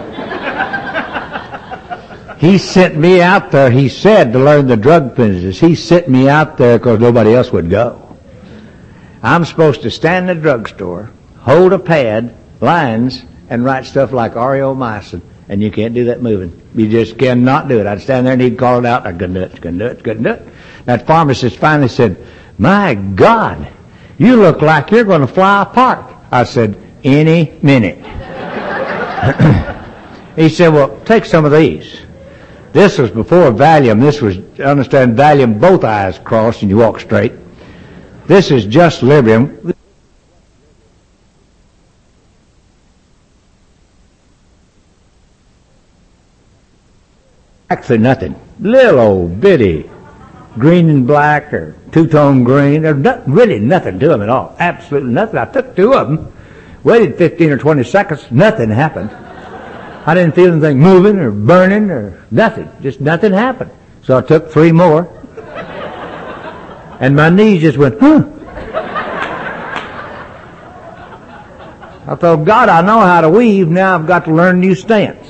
He sent me out there, he said, to learn the drug business. He sent me out there because nobody else would go. I'm supposed to stand in the drugstore, hold a pad, lines, and write stuff like aureomycin. And you can't do that moving. You just cannot do it. I'd stand there and he'd call it out. I couldn't do it, couldn't do it, couldn't do it. That pharmacist finally said, "My God, you look like you're going to fly apart." I said, "Any minute." He said, "Well, take some of these." This was before Valium. This was, understand, Valium, both eyes crossed and you walk straight. This is just Librium. Actually nothing. Little old bitty green and black or two-tone green. There's not, really nothing to them at all. Absolutely nothing. I took two of them, waited fifteen or twenty seconds, nothing happened. I didn't feel anything moving or burning or nothing. Just nothing happened. So I took three more. And my knees just went, huh. I thought, God, I know how to weave. Now I've got to learn a new stance.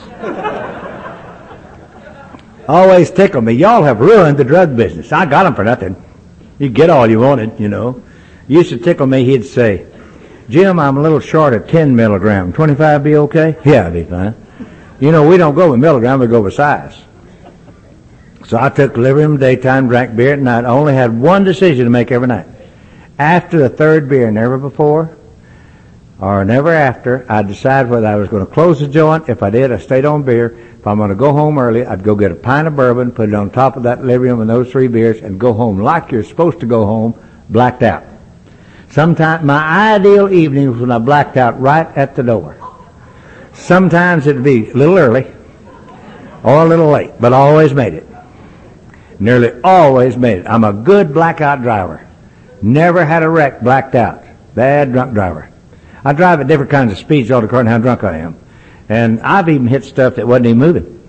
Always tickle me. Y'all have ruined the drug business. I got them for nothing. You get all you wanted, you know. Used to tickle me. He'd say, "Jim, I'm a little short of ten milligrams. twenty-five be okay?" "Yeah, it'll be fine." You know, we don't go with milligram, we go with size. So I took Librium daytime, drank beer at night. I only had one decision to make every night. After the third beer, never before or never after, I'd decide whether I was going to close the joint. If I did, I stayed on beer. If I'm going to go home early, I'd go get a pint of bourbon, put it on top of that Librium and those three beers, and go home like you're supposed to go home, blacked out. Sometimes my ideal evening was when I blacked out right at the door. Sometimes it'd be a little early or a little late, but I always made it. Nearly always made it. I'm a good blackout driver. Never had a wreck blacked out. Bad drunk driver. I drive at different kinds of speeds all according to how drunk I am. And I've even hit stuff that wasn't even moving.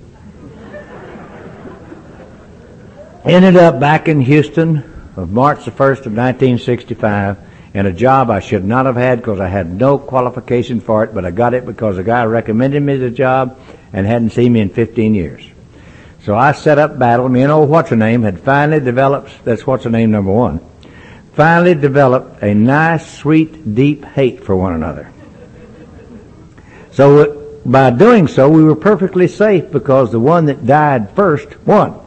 Ended up back in Houston of March the first of nineteen sixty-five in a job I should not have had because I had no qualification for it, but I got it because a guy recommended me the job and hadn't seen me in fifteen years. So I set up battle. Me and old What's-Her-Name had finally developed, that's What's-Her-Name number one, finally developed a nice, sweet, deep hate for one another. So by doing so, we were perfectly safe because the one that died first won.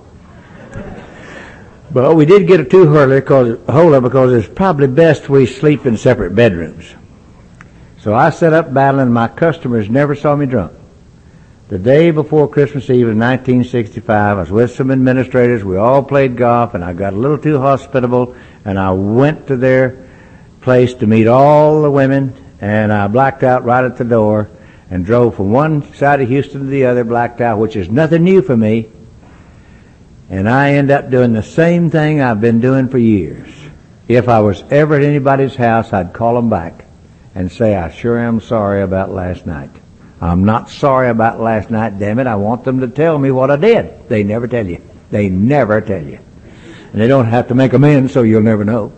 But we did get a two-holder because it's probably best we sleep in separate bedrooms. So I set up battle, and my customers never saw me drunk. The day before Christmas Eve of nineteen sixty-five, I was with some administrators. We all played golf, and I got a little too hospitable, and I went to their place to meet all the women, and I blacked out right at the door and drove from one side of Houston to the other, blacked out, which is nothing new for me. And I end up doing the same thing I've been doing for years. If I was ever at anybody's house, I'd call them back and say, I sure am sorry about last night. I'm not sorry about last night, damn it. I want them to tell me what I did. They never tell you. They never tell you. And they don't have to make amends, so you'll never know.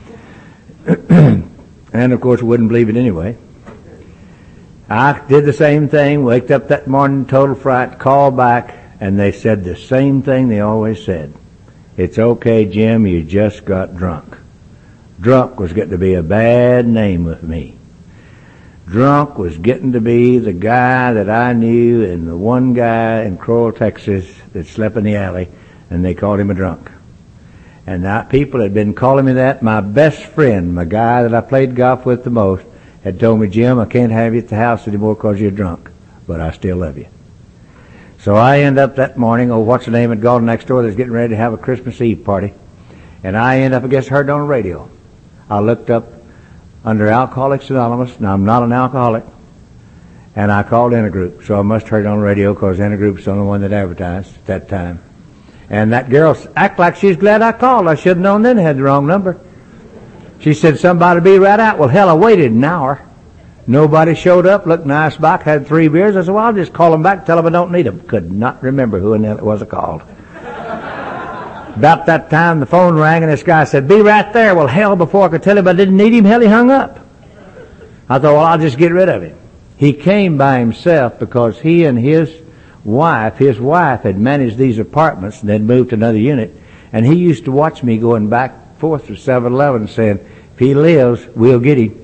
And, of course, wouldn't believe it anyway. I did the same thing, waked up that morning, total fright, called back, and they said the same thing they always said. It's okay, Jim, you just got drunk. Drunk was getting to be a bad name with me. Drunk was getting to be the guy that I knew and the one guy in Crowell, Texas that slept in the alley, and they called him a drunk. And now people had been calling me that. My best friend, my guy that I played golf with the most, had told me, Jim, I can't have you at the house anymore because you're drunk, but I still love you. So I end up that morning, oh, what's the name, had gone next door, that's getting ready to have a Christmas Eve party. And I end up, I guess, heard on the radio. I looked up under Alcoholics Anonymous. Now, I'm not an alcoholic. And I called Intergroup. So I must have heard it on the radio because Intergroup's the only one that advertised at that time. And that girl act like she's glad I called. I should have known then I had the wrong number. She said, somebody be right out. Well, hell, I waited an hour. Nobody showed up, looked nice back, had three beers. I said, well, I'll just call them back, tell them I don't need them. Could not remember who in the hell it was I called. About that time, the phone rang, and this guy said, be right there. Well, hell, before I could tell him I didn't need him, hell, he hung up. I thought, well, I'll just get rid of him. He came by himself because he and his wife, his wife had managed these apartments and they'd moved to another unit, and he used to watch me going back and forth to seven eleven saying, if he lives, we'll get him.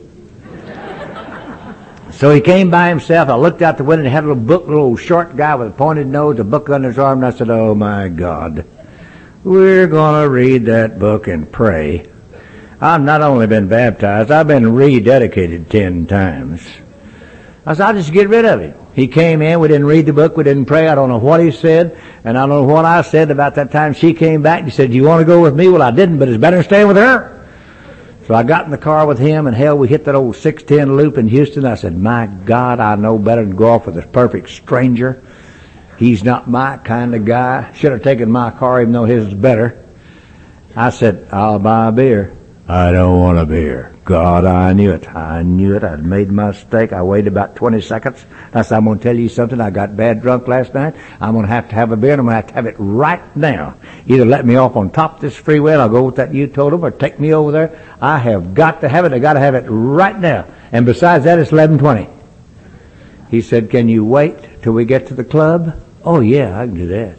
So he came by himself. I looked out the window and he had a little book, a little short guy with a pointed nose, a book under his arm, and I said, oh my God, we're going to read that book and pray. I've not only been baptized, I've been rededicated ten times. I said, I'll just get rid of him. He came in, we didn't read the book, we didn't pray, I don't know what he said, and I don't know what I said. About that time she came back and he said, do you want to go with me? Well, I didn't, but it's better than staying with her. So I got in the car with him, and hell, we hit that old six ten loop in Houston. I said, my God, I know better than go off with this perfect stranger. He's not my kind of guy. Should have taken my car, even though his is better. I said, I'll buy a beer. I don't want a beer. God, I knew it. I knew it. I'd made my mistake. I waited about twenty seconds. I said, I'm going to tell you something. I got bad drunk last night. I'm going to have to have a beer, and I'm going to have to have it right now. Either let me off on top of this freeway, and I'll go with that you told him, or take me over there. I have got to have it. I got to have it right now. And besides that, it's eleven twenty. He said, can you wait till we get to the club? Oh, yeah, I can do that.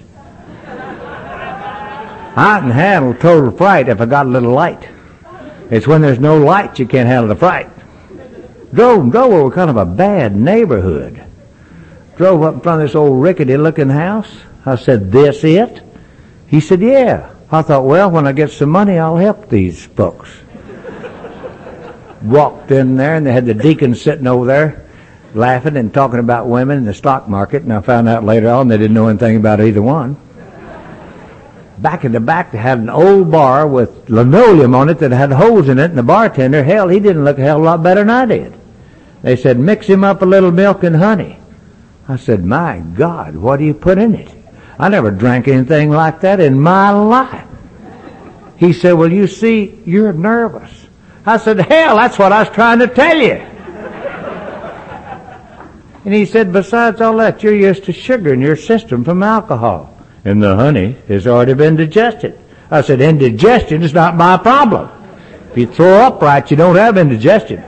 I can handle total fright if I got a little light. It's when there's no light you can't handle the fright. Drove, drove over kind of a bad neighborhood. Drove up in front of this old rickety-looking house. I said, this it? He said, yeah. I thought, well, when I get some money, I'll help these folks. Walked in there, and they had the deacon sitting over there laughing and talking about women in the stock market, and I found out later on they didn't know anything about either one. Back in the back, they had an old bar with linoleum on it that had holes in it, and the bartender, hell, he didn't look a hell of a lot better than I did. They said, mix him up a little milk and honey. I said, my God, what do you put in it? I never drank anything like that in my life. He said, well, you see, you're nervous. I said, hell, that's what I was trying to tell you. And he said, besides all that, you're used to sugar in your system from alcohol. And the honey has already been digested. I said, indigestion is not my problem. If you throw up right, you don't have indigestion.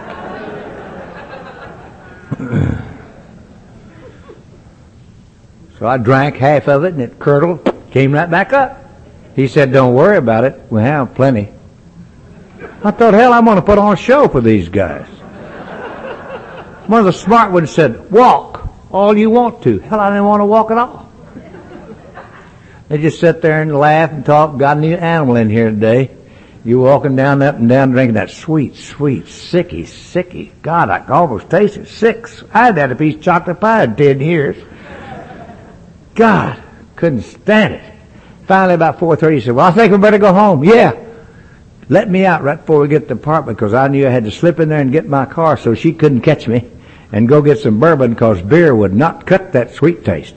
So I drank half of it, and it curdled, came right back up. He said, don't worry about it. We have plenty. I thought, hell, I'm going to put on a show for these guys. One of the smart ones said, walk all you want to. Hell, I didn't want to walk at all. They just sit there and laugh and talk. Got a new animal in here today. You walking down, up and down, drinking that sweet, sweet, sicky, sicky. God, I can almost taste it. Six. I had that a piece of chocolate pie in ten years. God, couldn't stand it. Finally, about four thirty, he said, well, I think we better go home. Yeah. Let me out right before we get to the apartment, because I knew I had to slip in there and get my car so she couldn't catch me, and go get some bourbon, because beer would not cut that sweet taste.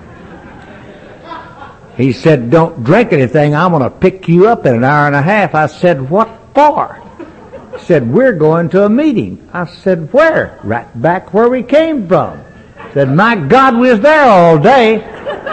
He said, don't drink anything. I'm going to pick you up in an hour and a half. I said, what for? He said, we're going to a meeting. I said, where? Right back where we came from. He said, my God, we was there all day.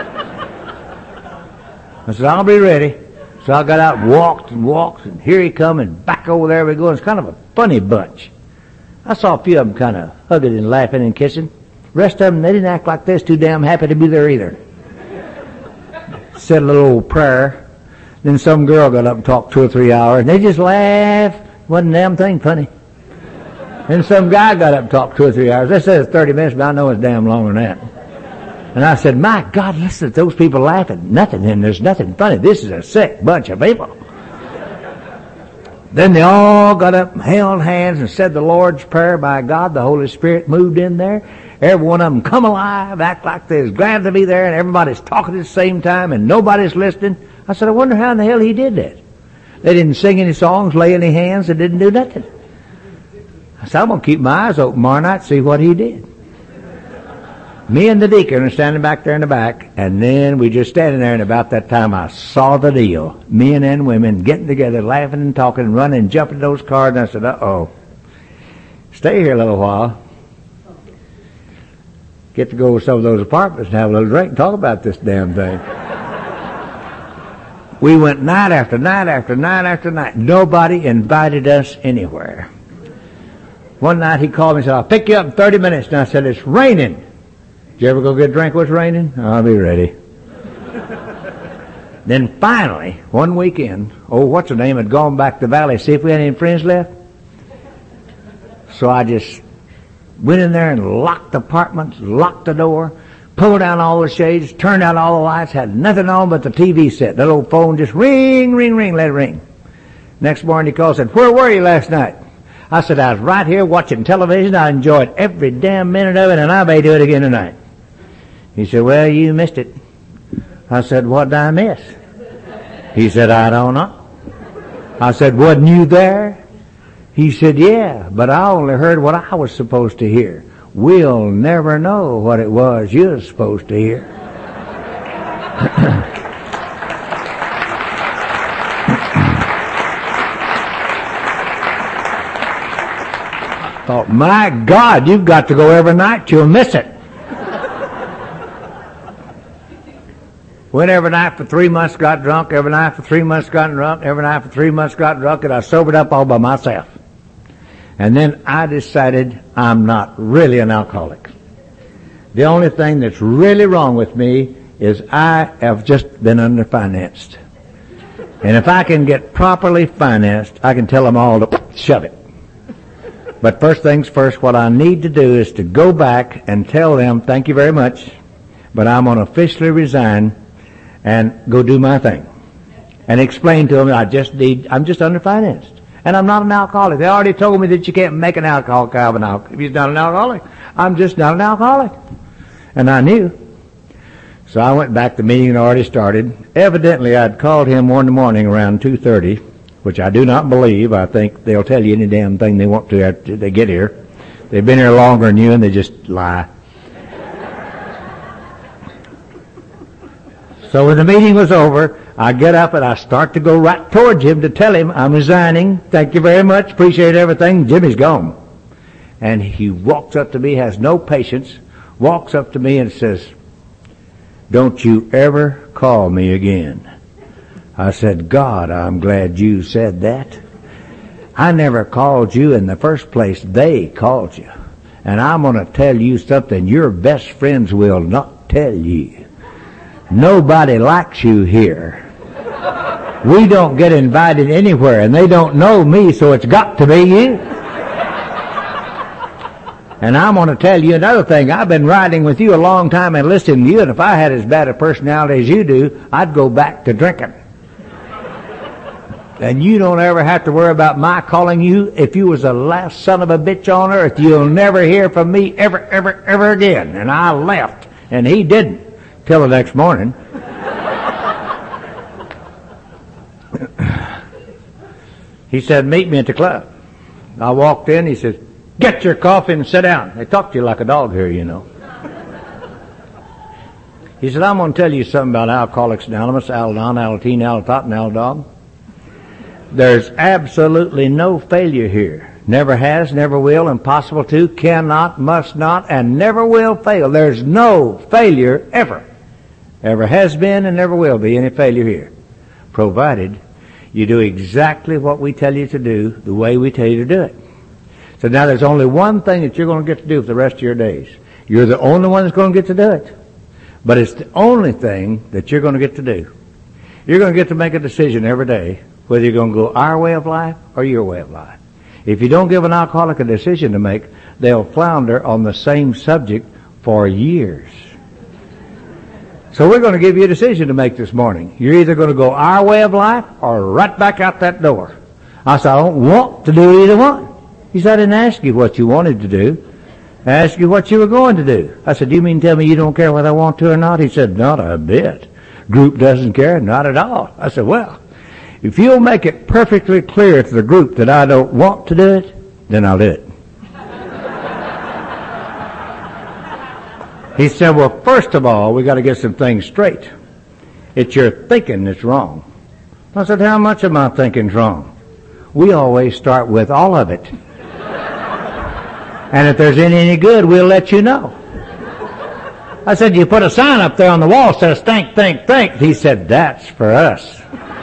I said, I'll be ready. So I got out and walked and walked, and here he come, and back over there we go. It's kind of a funny bunch. I saw a few of them kind of hugging and laughing and kissing. The rest of them, they didn't act like this, too damn happy to be there either. Said a little old prayer. Then some girl got up and talked two or three hours, and they just laughed. Wasn't a damn thing funny. Then some guy got up and talked two or three hours. They said it's thirty minutes, but I know it's damn longer than that. And I said, my God, listen to those people laughing. Nothing, and there's nothing funny. This is a sick bunch of people. Then they all got up and held hands and said the Lord's Prayer. By God, the Holy Spirit moved in there. Every one of them come alive, act like they're glad to be there, and everybody's talking at the same time, and nobody's listening. I said, I wonder how in the hell he did that. They didn't sing any songs, lay any hands, they didn't do nothing. I said, I'm going to keep my eyes open tomorrow night, see what he did. Me and the deacon are standing back there in the back, and then we just standing there, and about that time I saw the deal. Men and women getting together, laughing and talking, and running and jumping those cars, and I said, uh-oh. Stay here a little while. Get to go to some of those apartments and have a little drink and talk about this damn thing. We went night after night after night after night. Nobody invited us anywhere. One night he called me and said, I'll pick you up in thirty minutes. And I said, it's raining. Did you ever go get a drink when it's raining? I'll be ready. Then finally, one weekend, oh, what's her name, had gone back to the valley to see if we had any friends left. So I just went in there and locked the apartments, locked the door, pulled down all the shades, turned out all the lights, had nothing on but the T V set. That old phone just ring, ring, ring, let it ring. Next morning he called and said, where were you last night? I said, I was right here watching television. I enjoyed every damn minute of it, and I may do it again tonight. He said, well, you missed it. I said, what did I miss? He said, I don't know. I said, wasn't you there? He said, yeah, but I only heard what I was supposed to hear. We'll never know what it was you were supposed to hear. I thought, my God, you've got to go every night. You'll miss it. Went every night for three months, got drunk. Every night for three months, got drunk. Every night for three months, got drunk. And I sobered up all by myself. And then I decided I'm not really an alcoholic. The only thing that's really wrong with me is I have just been underfinanced. And if I can get properly financed, I can tell them all to shove it. But first things first, what I need to do is to go back and tell them, thank you very much, but I'm going to officially resign, and go do my thing. And explain to them that I just need, I'm just underfinanced. And I'm not an alcoholic. They already told me that you can't make an alcoholic out of an alcoholic. If he's not an alcoholic, I'm just not an alcoholic. And I knew. So I went back. The meeting had already started. Evidently, I'd called him one morning around two thirty, which I do not believe. I think they'll tell you any damn thing they want to after they get here. They've been here longer than you, and they just lie. So when the meeting was over, I get up and I start to go right towards him to tell him I'm resigning. Thank you very much. Appreciate everything. Jimmy's gone. And he walks up to me, has no patience, walks up to me and says, "Don't you ever call me again." I said, "God, I'm glad you said that. I never called you in the first place. They called you. And I'm going to tell you something your best friends will not tell you. Nobody likes you here. We don't get invited anywhere, and they don't know me, so it's got to be you. And I'm going to tell you another thing. I've been riding with you a long time and listening to you, and if I had as bad a personality as you do, I'd go back to drinking. And you don't ever have to worry about my calling you. If you was the last son of a bitch on earth, you'll never hear from me ever, ever, ever again." And I left, and he didn't. Till the next morning. He said, "Meet me at the club." I walked in. He said, "Get your coffee and sit down." They talk to you like a dog here, you know. He said, "I'm going to tell you something about Alcoholics Anonymous, Al-Anon, Alateen, Al-Tot, and Al-Dog. There's absolutely no failure here. Never has, never will, impossible to, cannot, must not, and never will fail. There's no failure ever. Ever has been and never will be any failure here. Provided you do exactly what we tell you to do, the way we tell you to do it." So now there's only one thing that you're going to get to do for the rest of your days. You're the only one that's going to get to do it. But it's the only thing that you're going to get to do. You're going to get to make a decision every day whether you're going to go our way of life or your way of life. If you don't give an alcoholic a decision to make, they'll flounder on the same subject for years. So we're going to give you a decision to make this morning. You're either going to go our way of life or right back out that door. I said, "I don't want to do either one." He said, "I didn't ask you what you wanted to do. I asked you what you were going to do." I said, "Do you mean tell me you don't care whether I want to or not?" He said, "Not a bit. Group doesn't care, not at all." I said, "Well, if you'll make it perfectly clear to the group that I don't want to do it, then I'll do it." He said, "Well, first of all, we got to get some things straight. It's your thinking that's wrong." I said, "How much of my thinking's wrong?" "We always start with all of it. And if there's any, any good, we'll let you know." I said, "You put a sign up there on the wall that says, 'Think, think, think.'" He said, "That's for us."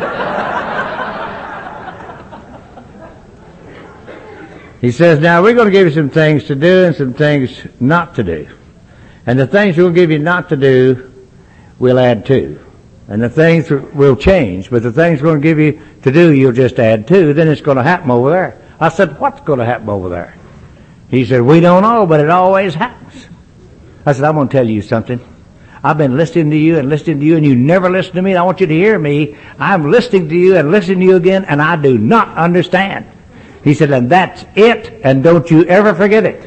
He says, "Now we're going to give you some things to do and some things not to do. And the things we'll give you not to do, we'll add to. And the things will change, but the things we're going to give you to do, you'll just add to. Then it's going to happen over there." I said, "What's going to happen over there?" He said, "We don't know, but it always happens." I said, "I'm going to tell you something. I've been listening to you and listening to you, and you never listen to me, and I want you to hear me. I'm listening to you and listening to you again, and I do not understand." He said, "And that's it, and don't you ever forget it."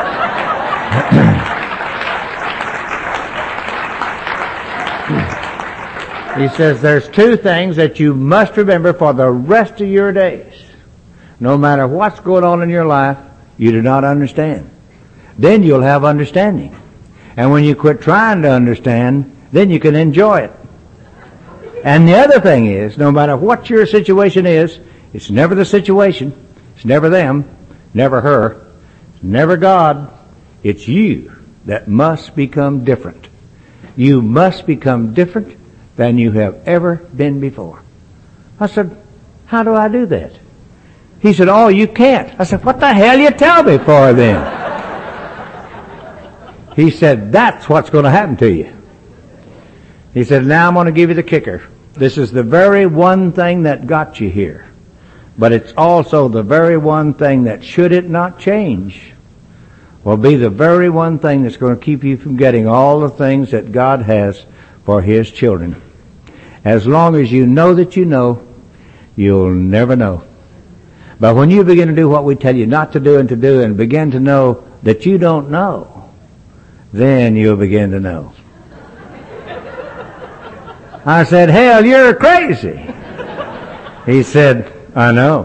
He says, "There's two things that you must remember for the rest of your days. No matter what's going on in your life, you do not understand. Then you'll have understanding. And when you quit trying to understand, then you can enjoy it. And the other thing is, no matter what your situation is, it's never the situation, it's never them, never her, it's never God, it's you that must become different. You must become different than you have ever been before." I said, "How do I do that?" He said, "Oh, you can't." I said, "What the hell you tell me for then?" He said, "That's what's going to happen to you." He said, "Now I'm going to give you the kicker. This is the very one thing that got you here. But it's also the very one thing that, should it not change, will be the very one thing that's going to keep you from getting all the things that God has for His children. As long as you know that you know, you'll never know. But when you begin to do what we tell you not to do and to do and begin to know that you don't know, then you'll begin to know. I said, hell, you're crazy. He said, I know.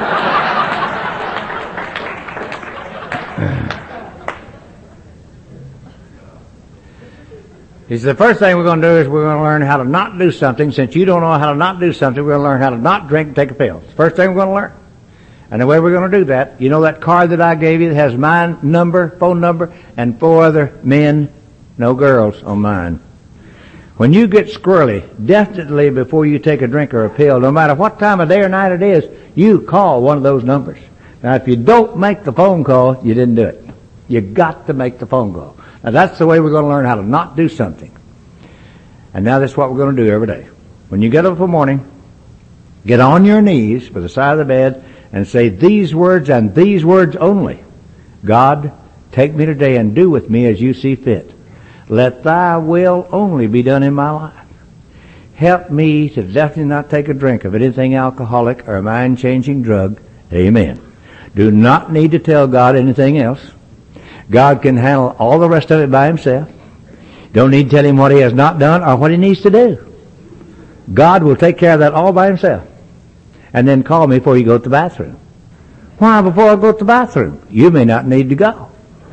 He said, the first thing we're going to do is we're going to learn how to not do something. Since you don't know how to not do something, we're going to learn how to not drink and take a pill. It's the first thing we're going to learn. And the way we're going to do that, you know that card that I gave you that has my number, phone number, and four other men, no girls on mine. When you get squirrely, definitely before you take a drink or a pill, no matter what time of day or night it is, you call one of those numbers. Now, if you don't make the phone call, you didn't do it. You got to make the phone call. Now, that's the way we're going to learn how to not do something. And now that's what we're going to do every day. When you get up in the morning, get on your knees by the side of the bed and say these words and these words only. God, take me today and do with me as you see fit. Let thy will only be done in my life. Help me to definitely not take a drink of anything alcoholic or a mind-changing drug. Amen. Do not need to tell God anything else. God can handle all the rest of it by himself. Don't need to tell him what he has not done or what he needs to do. God will take care of that all by himself. And then call me before you go to the bathroom. Why before I go to the bathroom? You may not need to go.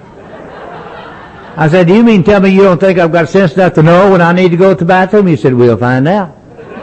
I said, do you mean tell me you don't think I've got sense enough to know when I need to go to the bathroom? He said, we'll find out.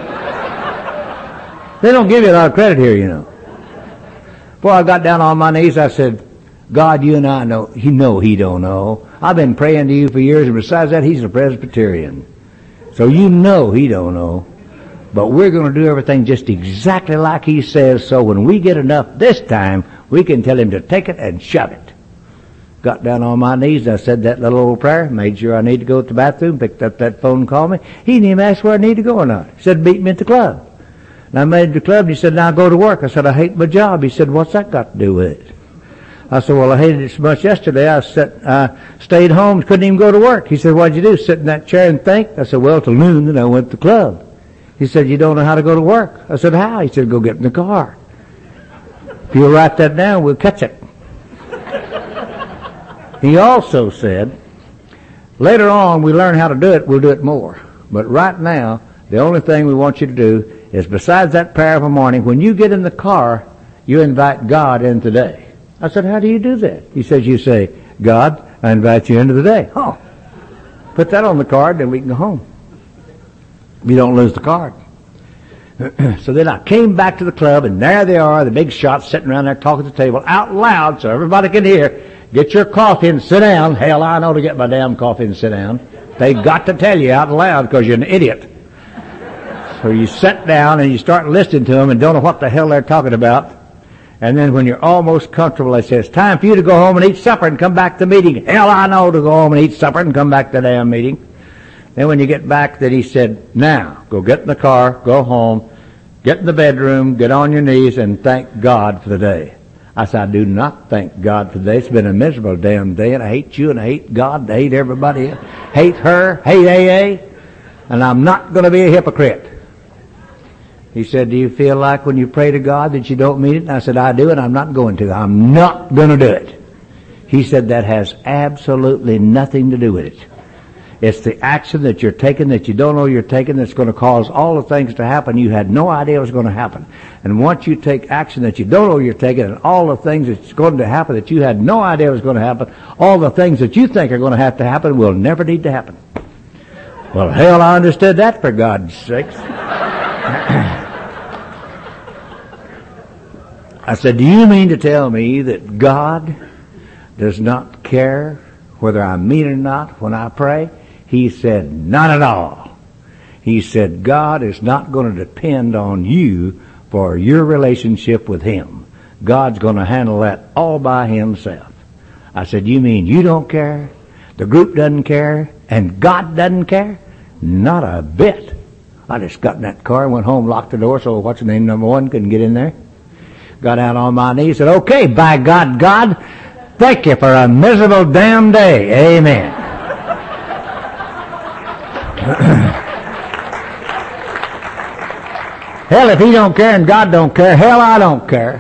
They don't give you a lot of credit here, you know. Before I got down on my knees, I said, God, you and I know, he know he don't know. I've been praying to you for years, and besides that, he's a Presbyterian. So you know he don't know. But we're going to do everything just exactly like he says, so when we get enough this time, we can tell him to take it and shove it. Got down on my knees, I said that little old prayer, made sure I need to go to the bathroom, picked up that phone and called me. He didn't even ask where I need to go or not. He said, meet me at the club. And I made the club, and he said, now go to work. I said, I hate my job. He said, what's that got to do with it? I said, well, I hated it so much yesterday, I sat, uh, stayed home, couldn't even go to work. He said, what'd you do, sit in that chair and think? I said, well, till noon, then I went to the club. He said, you don't know how to go to work. I said, how? He said, go get in the car. If you'll write that down, we'll catch it. He also said, later on we learn how to do it, we'll do it more. But right now, the only thing we want you to do is besides that prayer of a morning, when you get in the car, you invite God into the day. I said, how do you do that? He says, you say, God, I invite you into the day. Oh, put that on the card, then we can go home. You don't lose the card. So then I came back to the club, and there they are, the big shots sitting around there talking at the table out loud so everybody can hear. Get your coffee and sit down. Hell, I know to get my damn coffee and sit down. They got to tell you out loud because you're an idiot. So you sit down and you start listening to them and don't know what the hell they're talking about. And then when you're almost comfortable, they say, it's time for you to go home and eat supper and come back to the meeting. Hell, I know to go home and eat supper and come back to the damn meeting. Then when you get back, then he said, now, go get in the car, go home, get in the bedroom, get on your knees, and thank God for the day. I said, I do not thank God for the day. It's been a miserable damn day, and I hate you, and I hate God, and I hate everybody else. Hate her, hate A A, and I'm not going to be a hypocrite. He said, do you feel like when you pray to God that you don't mean it? And I said, I do, and I'm not going to. I'm not going to do it. He said, that has absolutely nothing to do with it. It's the action that you're taking that you don't know you're taking that's going to cause all the things to happen you had no idea was going to happen. And once you take action that you don't know you're taking and all the things that's going to happen that you had no idea was going to happen, all the things that you think are going to have to happen will never need to happen. Well, hell, I understood that for God's sakes. I said, do you mean to tell me that God does not care whether I mean it or not when I pray? He said, not at all. He said, God is not going to depend on you for your relationship with him. God's going to handle that all by himself. I said, you mean you don't care? The group doesn't care? And God doesn't care? Not a bit. I just got in that car and went home, locked the door so what's the name, number one, couldn't get in there. Got out on my knees, said, okay, by God, God, thank you for a miserable damn day. Amen. Hell, if he don't care and God don't care, hell, I don't care.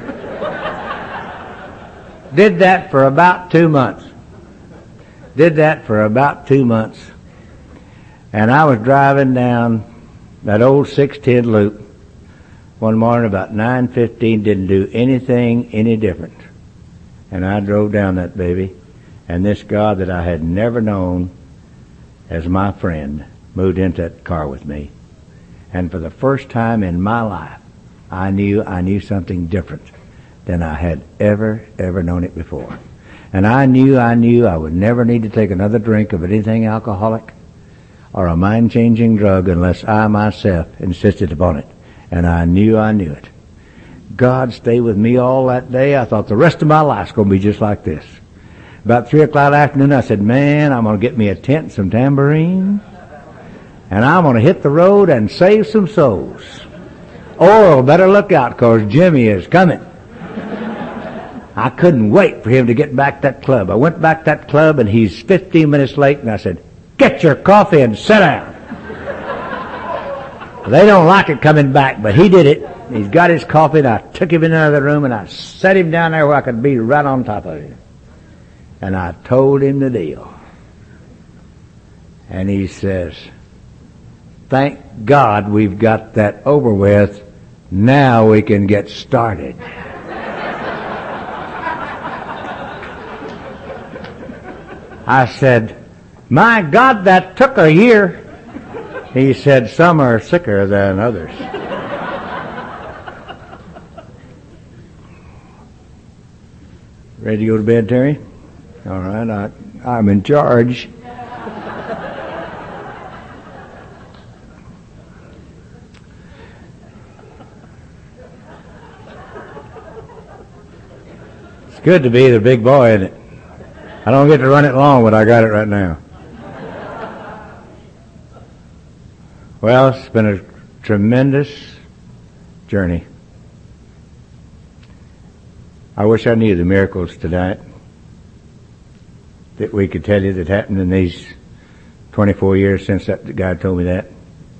Did that for about two months. Did that for about two months. And I was driving down that old six ten loop one morning about nine fifteen, didn't do anything any different. And I drove down that baby, and this God that I had never known as my friend moved into that car with me. And for the first time in my life, I knew I knew something different than I had ever, ever known it before. And I knew I knew I would never need to take another drink of anything alcoholic or a mind-changing drug unless I myself insisted upon it. And I knew I knew it. God stayed with me all that day. I thought the rest of my life's going to be just like this. About three o'clock that afternoon, I said, man, I'm going to get me a tent and some tambourine, and I'm going to hit the road and save some souls. Oral, better look out, because Jimmy is coming. I couldn't wait for him to get back to that club. I went back to that club, and he's fifteen minutes late, and I said, get your coffee and sit down. They don't like it coming back, but he did it. He's got his coffee, and I took him in another room, and I set him down there where I could be right on top of him. And I told him the deal. And he says, thank God we've got that over with. Now we can get started. I said, my God, that took a year. He said, some are sicker than others. Ready to go to bed, Terry? All right, I, I'm in charge. It's good to be the big boy, isn't it? I don't get to run it long, but I got it right now. Well, it's been a tremendous journey. I wish I knew the miracles tonight that we could tell you that happened in these twenty-four years since that guy told me that.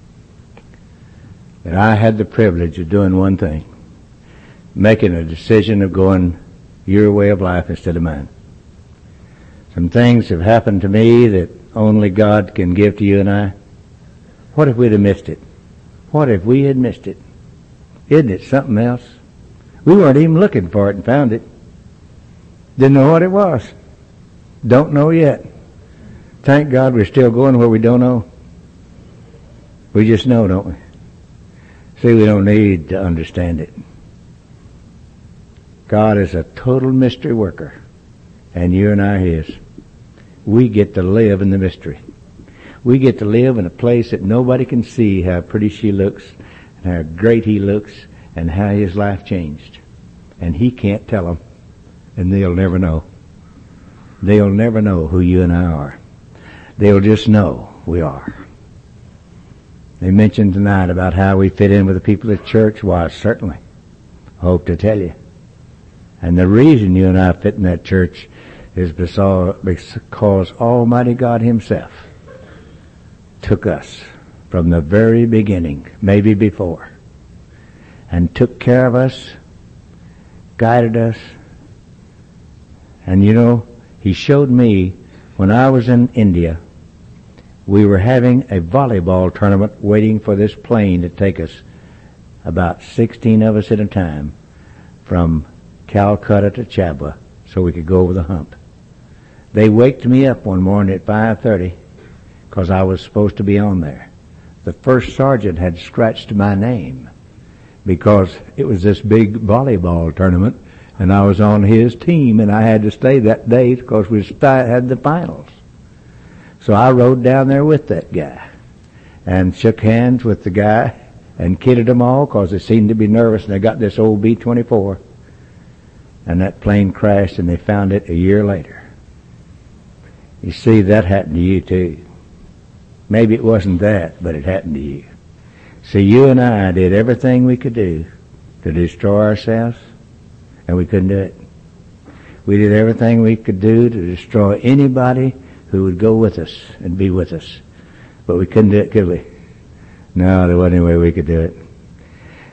That I had the privilege of doing one thing, making a decision of going your way of life instead of mine. Some things have happened to me that only God can give to you and I. What if we'd have missed it? What if we had missed it? Isn't it something else? We weren't even looking for it and found it. Didn't know what it was. Don't know yet. Thank God we're still going where we don't know. We just know, don't we? See, we don't need to understand it. God is a total mystery worker, and you and I are His. We get to live in the mystery. We get to live in a place that nobody can see how pretty she looks, and how great he looks, and how his life changed. And he can't tell them, and they'll never know. They'll never know who you and I are. They'll just know we are. They mentioned tonight about how we fit in with the people at church. Why, certainly. Hope to tell you. And the reason you and I fit in that church is because Almighty God Himself took us from the very beginning, maybe before, and took care of us, guided us. And you know, He showed me when I was in India, we were having a volleyball tournament waiting for this plane to take us, about sixteen of us at a time, from Calcutta to Chabwa, so we could go over the hump. They waked me up one morning at five thirty because I was supposed to be on there. The first sergeant had scratched my name because it was this big volleyball tournament, and I was on his team, and I had to stay that day because we had the finals. So I rode down there with that guy and shook hands with the guy and kidded them all because they seemed to be nervous, and they got this old B twenty-four. And that plane crashed, and they found it a year later. You see, that happened to you too. Maybe it wasn't that, but it happened to you. See, you and I did everything we could do to destroy ourselves, and we couldn't do it. We did everything we could do to destroy anybody who would go with us and be with us. But we couldn't do it, could we? No, there wasn't any way we could do it.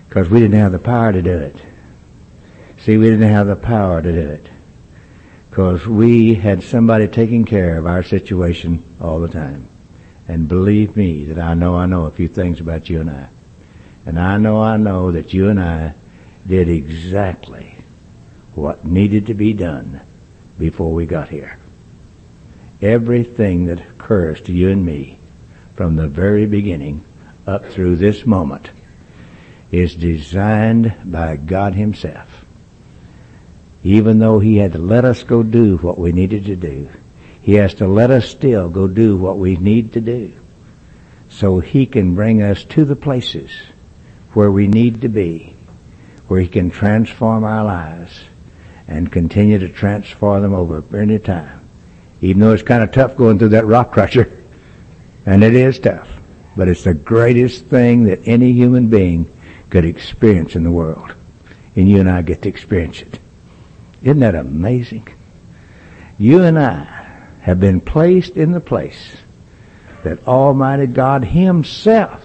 Because we didn't have the power to do it. See, we didn't have the power to do it. Because we had somebody taking care of our situation all the time. And believe me that I know I know a few things about you and I. And I know I know that you and I did exactly what needed to be done before we got here. Everything that occurs to you and me from the very beginning up through this moment is designed by God Himself. Even though He had to let us go do what we needed to do, He has to let us still go do what we need to do so He can bring us to the places where we need to be, where He can transform our lives and continue to transform them over any time. Even though it's kind of tough going through that rock crusher, and it is tough, but it's the greatest thing that any human being could experience in the world. And you and I get to experience it. Isn't that amazing? You and I have been placed in the place that Almighty God Himself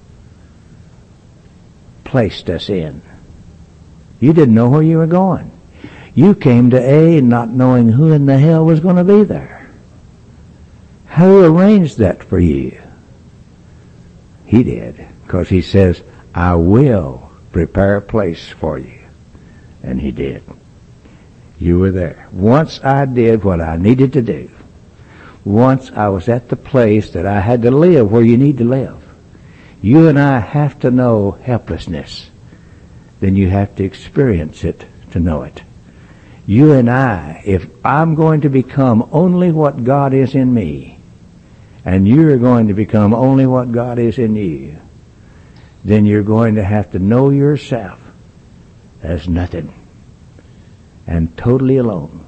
placed us in. You didn't know where you were going. You came to A not knowing who in the hell was going to be there. Who arranged that for you? He did, because He says, I will prepare a place for you. And He did. You were there. Once I did what I needed to do, once I was at the place that I had to live where you need to live, you and I have to know helplessness. Then you have to experience it to know it. You and I, if I'm going to become only what God is in me, and you're going to become only what God is in you, then you're going to have to know yourself as nothing and totally alone.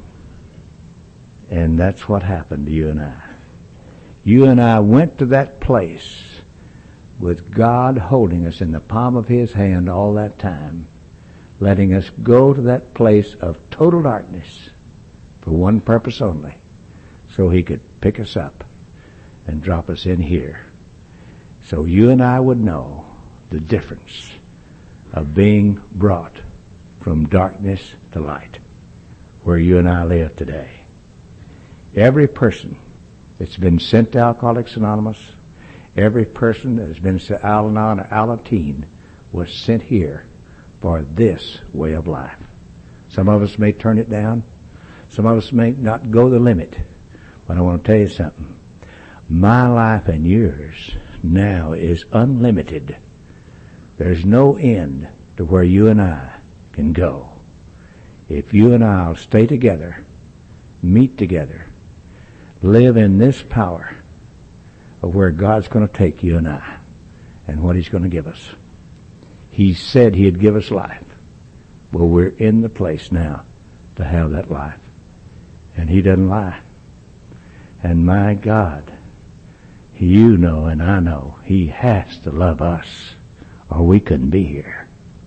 And that's what happened to you and I. You and I went to that place with God holding us in the palm of His hand all that time, letting us go to that place of total darkness for one purpose only, so He could pick us up and drop us in here, so you and I would know the difference of being brought from darkness to light, where you and I live today. Every person that's been sent to Alcoholics Anonymous, every person that has been to Al-Anon or Alateen was sent here for this way of life. Some of us may turn it down. Some of us may not go the limit. But I want to tell you something. My life and yours now is unlimited. There's no end to where you and I can go. If you and I will stay together, meet together, live in this power of where God's going to take you and I and what He's going to give us. He said He'd give us life. Well, we're in the place now to have that life. And He doesn't lie. And my God, you know and I know He has to love us, or we couldn't be here.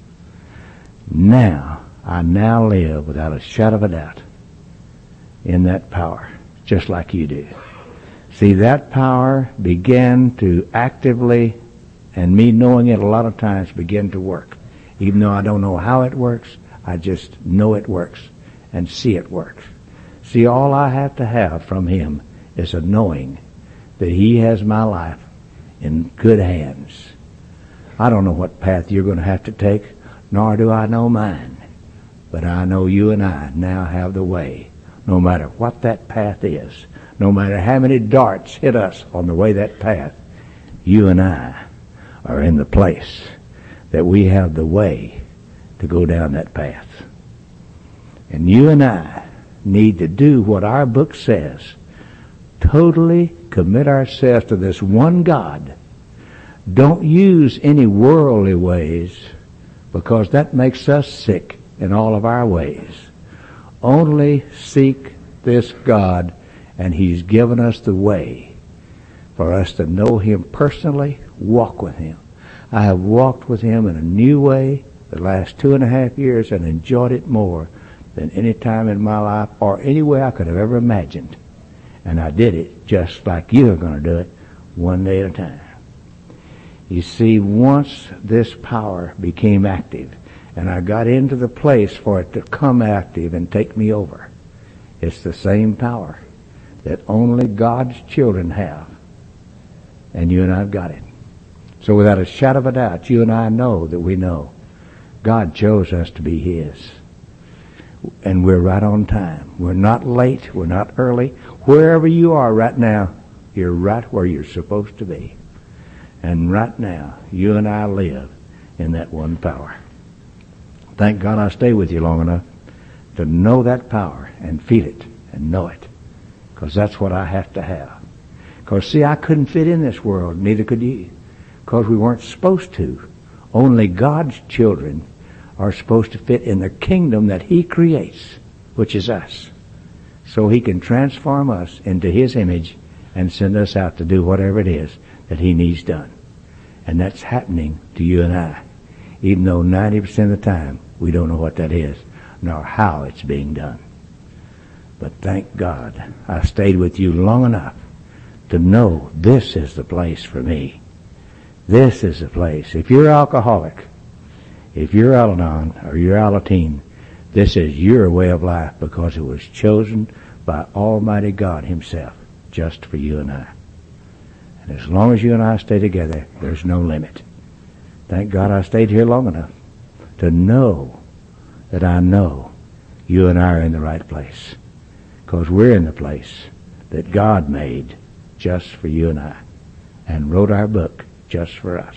Now, I now live without a shadow of a doubt in that power, just like you do. See, that power began to actively, and me knowing it a lot of times, begin to work. Even though I don't know how it works, I just know it works and see it works. See, all I have to have from Him is a knowing that He has my life in good hands. I don't know what path you're going to have to take, nor do I know mine. But I know you and I now have the way, no matter what that path is, no matter how many darts hit us on the way that path, you and I are in the place that we have the way to go down that path. And you and I need to do what our book says. Totally commit ourselves to this one God. Don't use any worldly ways, because that makes us sick in all of our ways. Only seek this God, and He's given us the way for us to know Him personally, walk with Him. I have walked with Him in a new way the last two and a half years and enjoyed it more than any time in my life or any way I could have ever imagined. And I did it just like you are going to do it, one day at a time. You see, once this power became active, and I got into the place for it to come active and take me over, it's the same power that only God's children have. And you and I have got it. So without a shadow of a doubt, you and I know that we know God chose us to be His. And we're right on time. We're not late. We're not early. Wherever you are right now, you're right where you're supposed to be. And right now, you and I live in that one power. Thank God I stay with you long enough to know that power and feel it and know it. Because that's what I have to have. Because, see, I couldn't fit in this world, neither could you. Because we weren't supposed to. Only God's children are supposed to fit in the kingdom that He creates, which is us. So He can transform us into His image and send us out to do whatever it is that He needs done. And that's happening to you and I, even though ninety percent of the time we don't know what that is, nor how it's being done. But thank God I stayed with you long enough to know this is the place for me. This is the place. If you're alcoholic, if you're Al-Anon or you're Alateen, this is your way of life because it was chosen by Almighty God Himself just for you and I. And as long as you and I stay together, there's no limit. Thank God I stayed here long enough to know that I know you and I are in the right place. Because we're in the place that God made just for you and I and wrote our book just for us.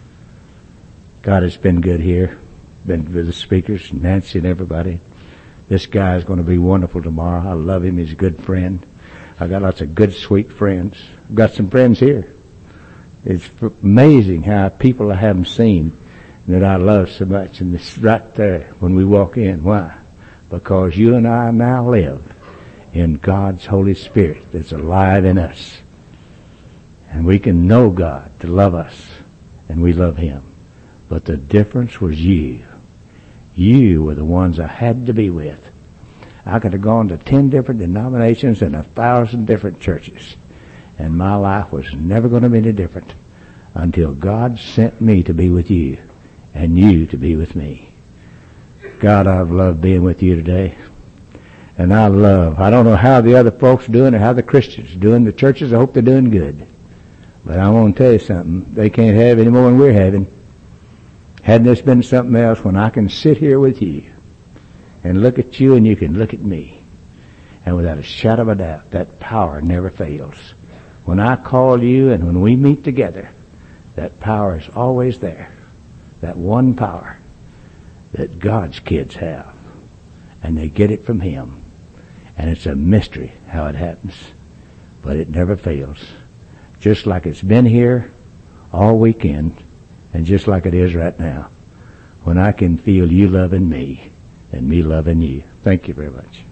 God has been good here. Been with the speakers, Nancy and everybody. This guy is going to be wonderful tomorrow. I love him. He's a good friend. I got lots of good, sweet friends. I've got some friends here. It's amazing how people I haven't seen that I love so much. And it's right there when we walk in. Why? Because you and I now live in God's Holy Spirit that's alive in us. And we can know God to love us. And we love Him. But the difference was you. You were the ones I had to be with. I could have gone to ten different denominations and a thousand different churches. And my life was never going to be any different until God sent me to be with you and you to be with me. God, I've loved being with you today. And I love, I don't know how the other folks are doing or how the Christians are doing. The churches, I hope they're doing good. But I want to tell you something. They can't have any more than we're having. Hadn't this been something else when I can sit here with you and look at you and you can look at me. And without a shadow of a doubt, that power never fails. When I call you and when we meet together, that power is always there. That one power that God's kids have. And they get it from Him. And it's a mystery how it happens. But it never fails. Just like it's been here all weekend. And just like it is right now. When I can feel you loving me and me loving you. Thank you very much.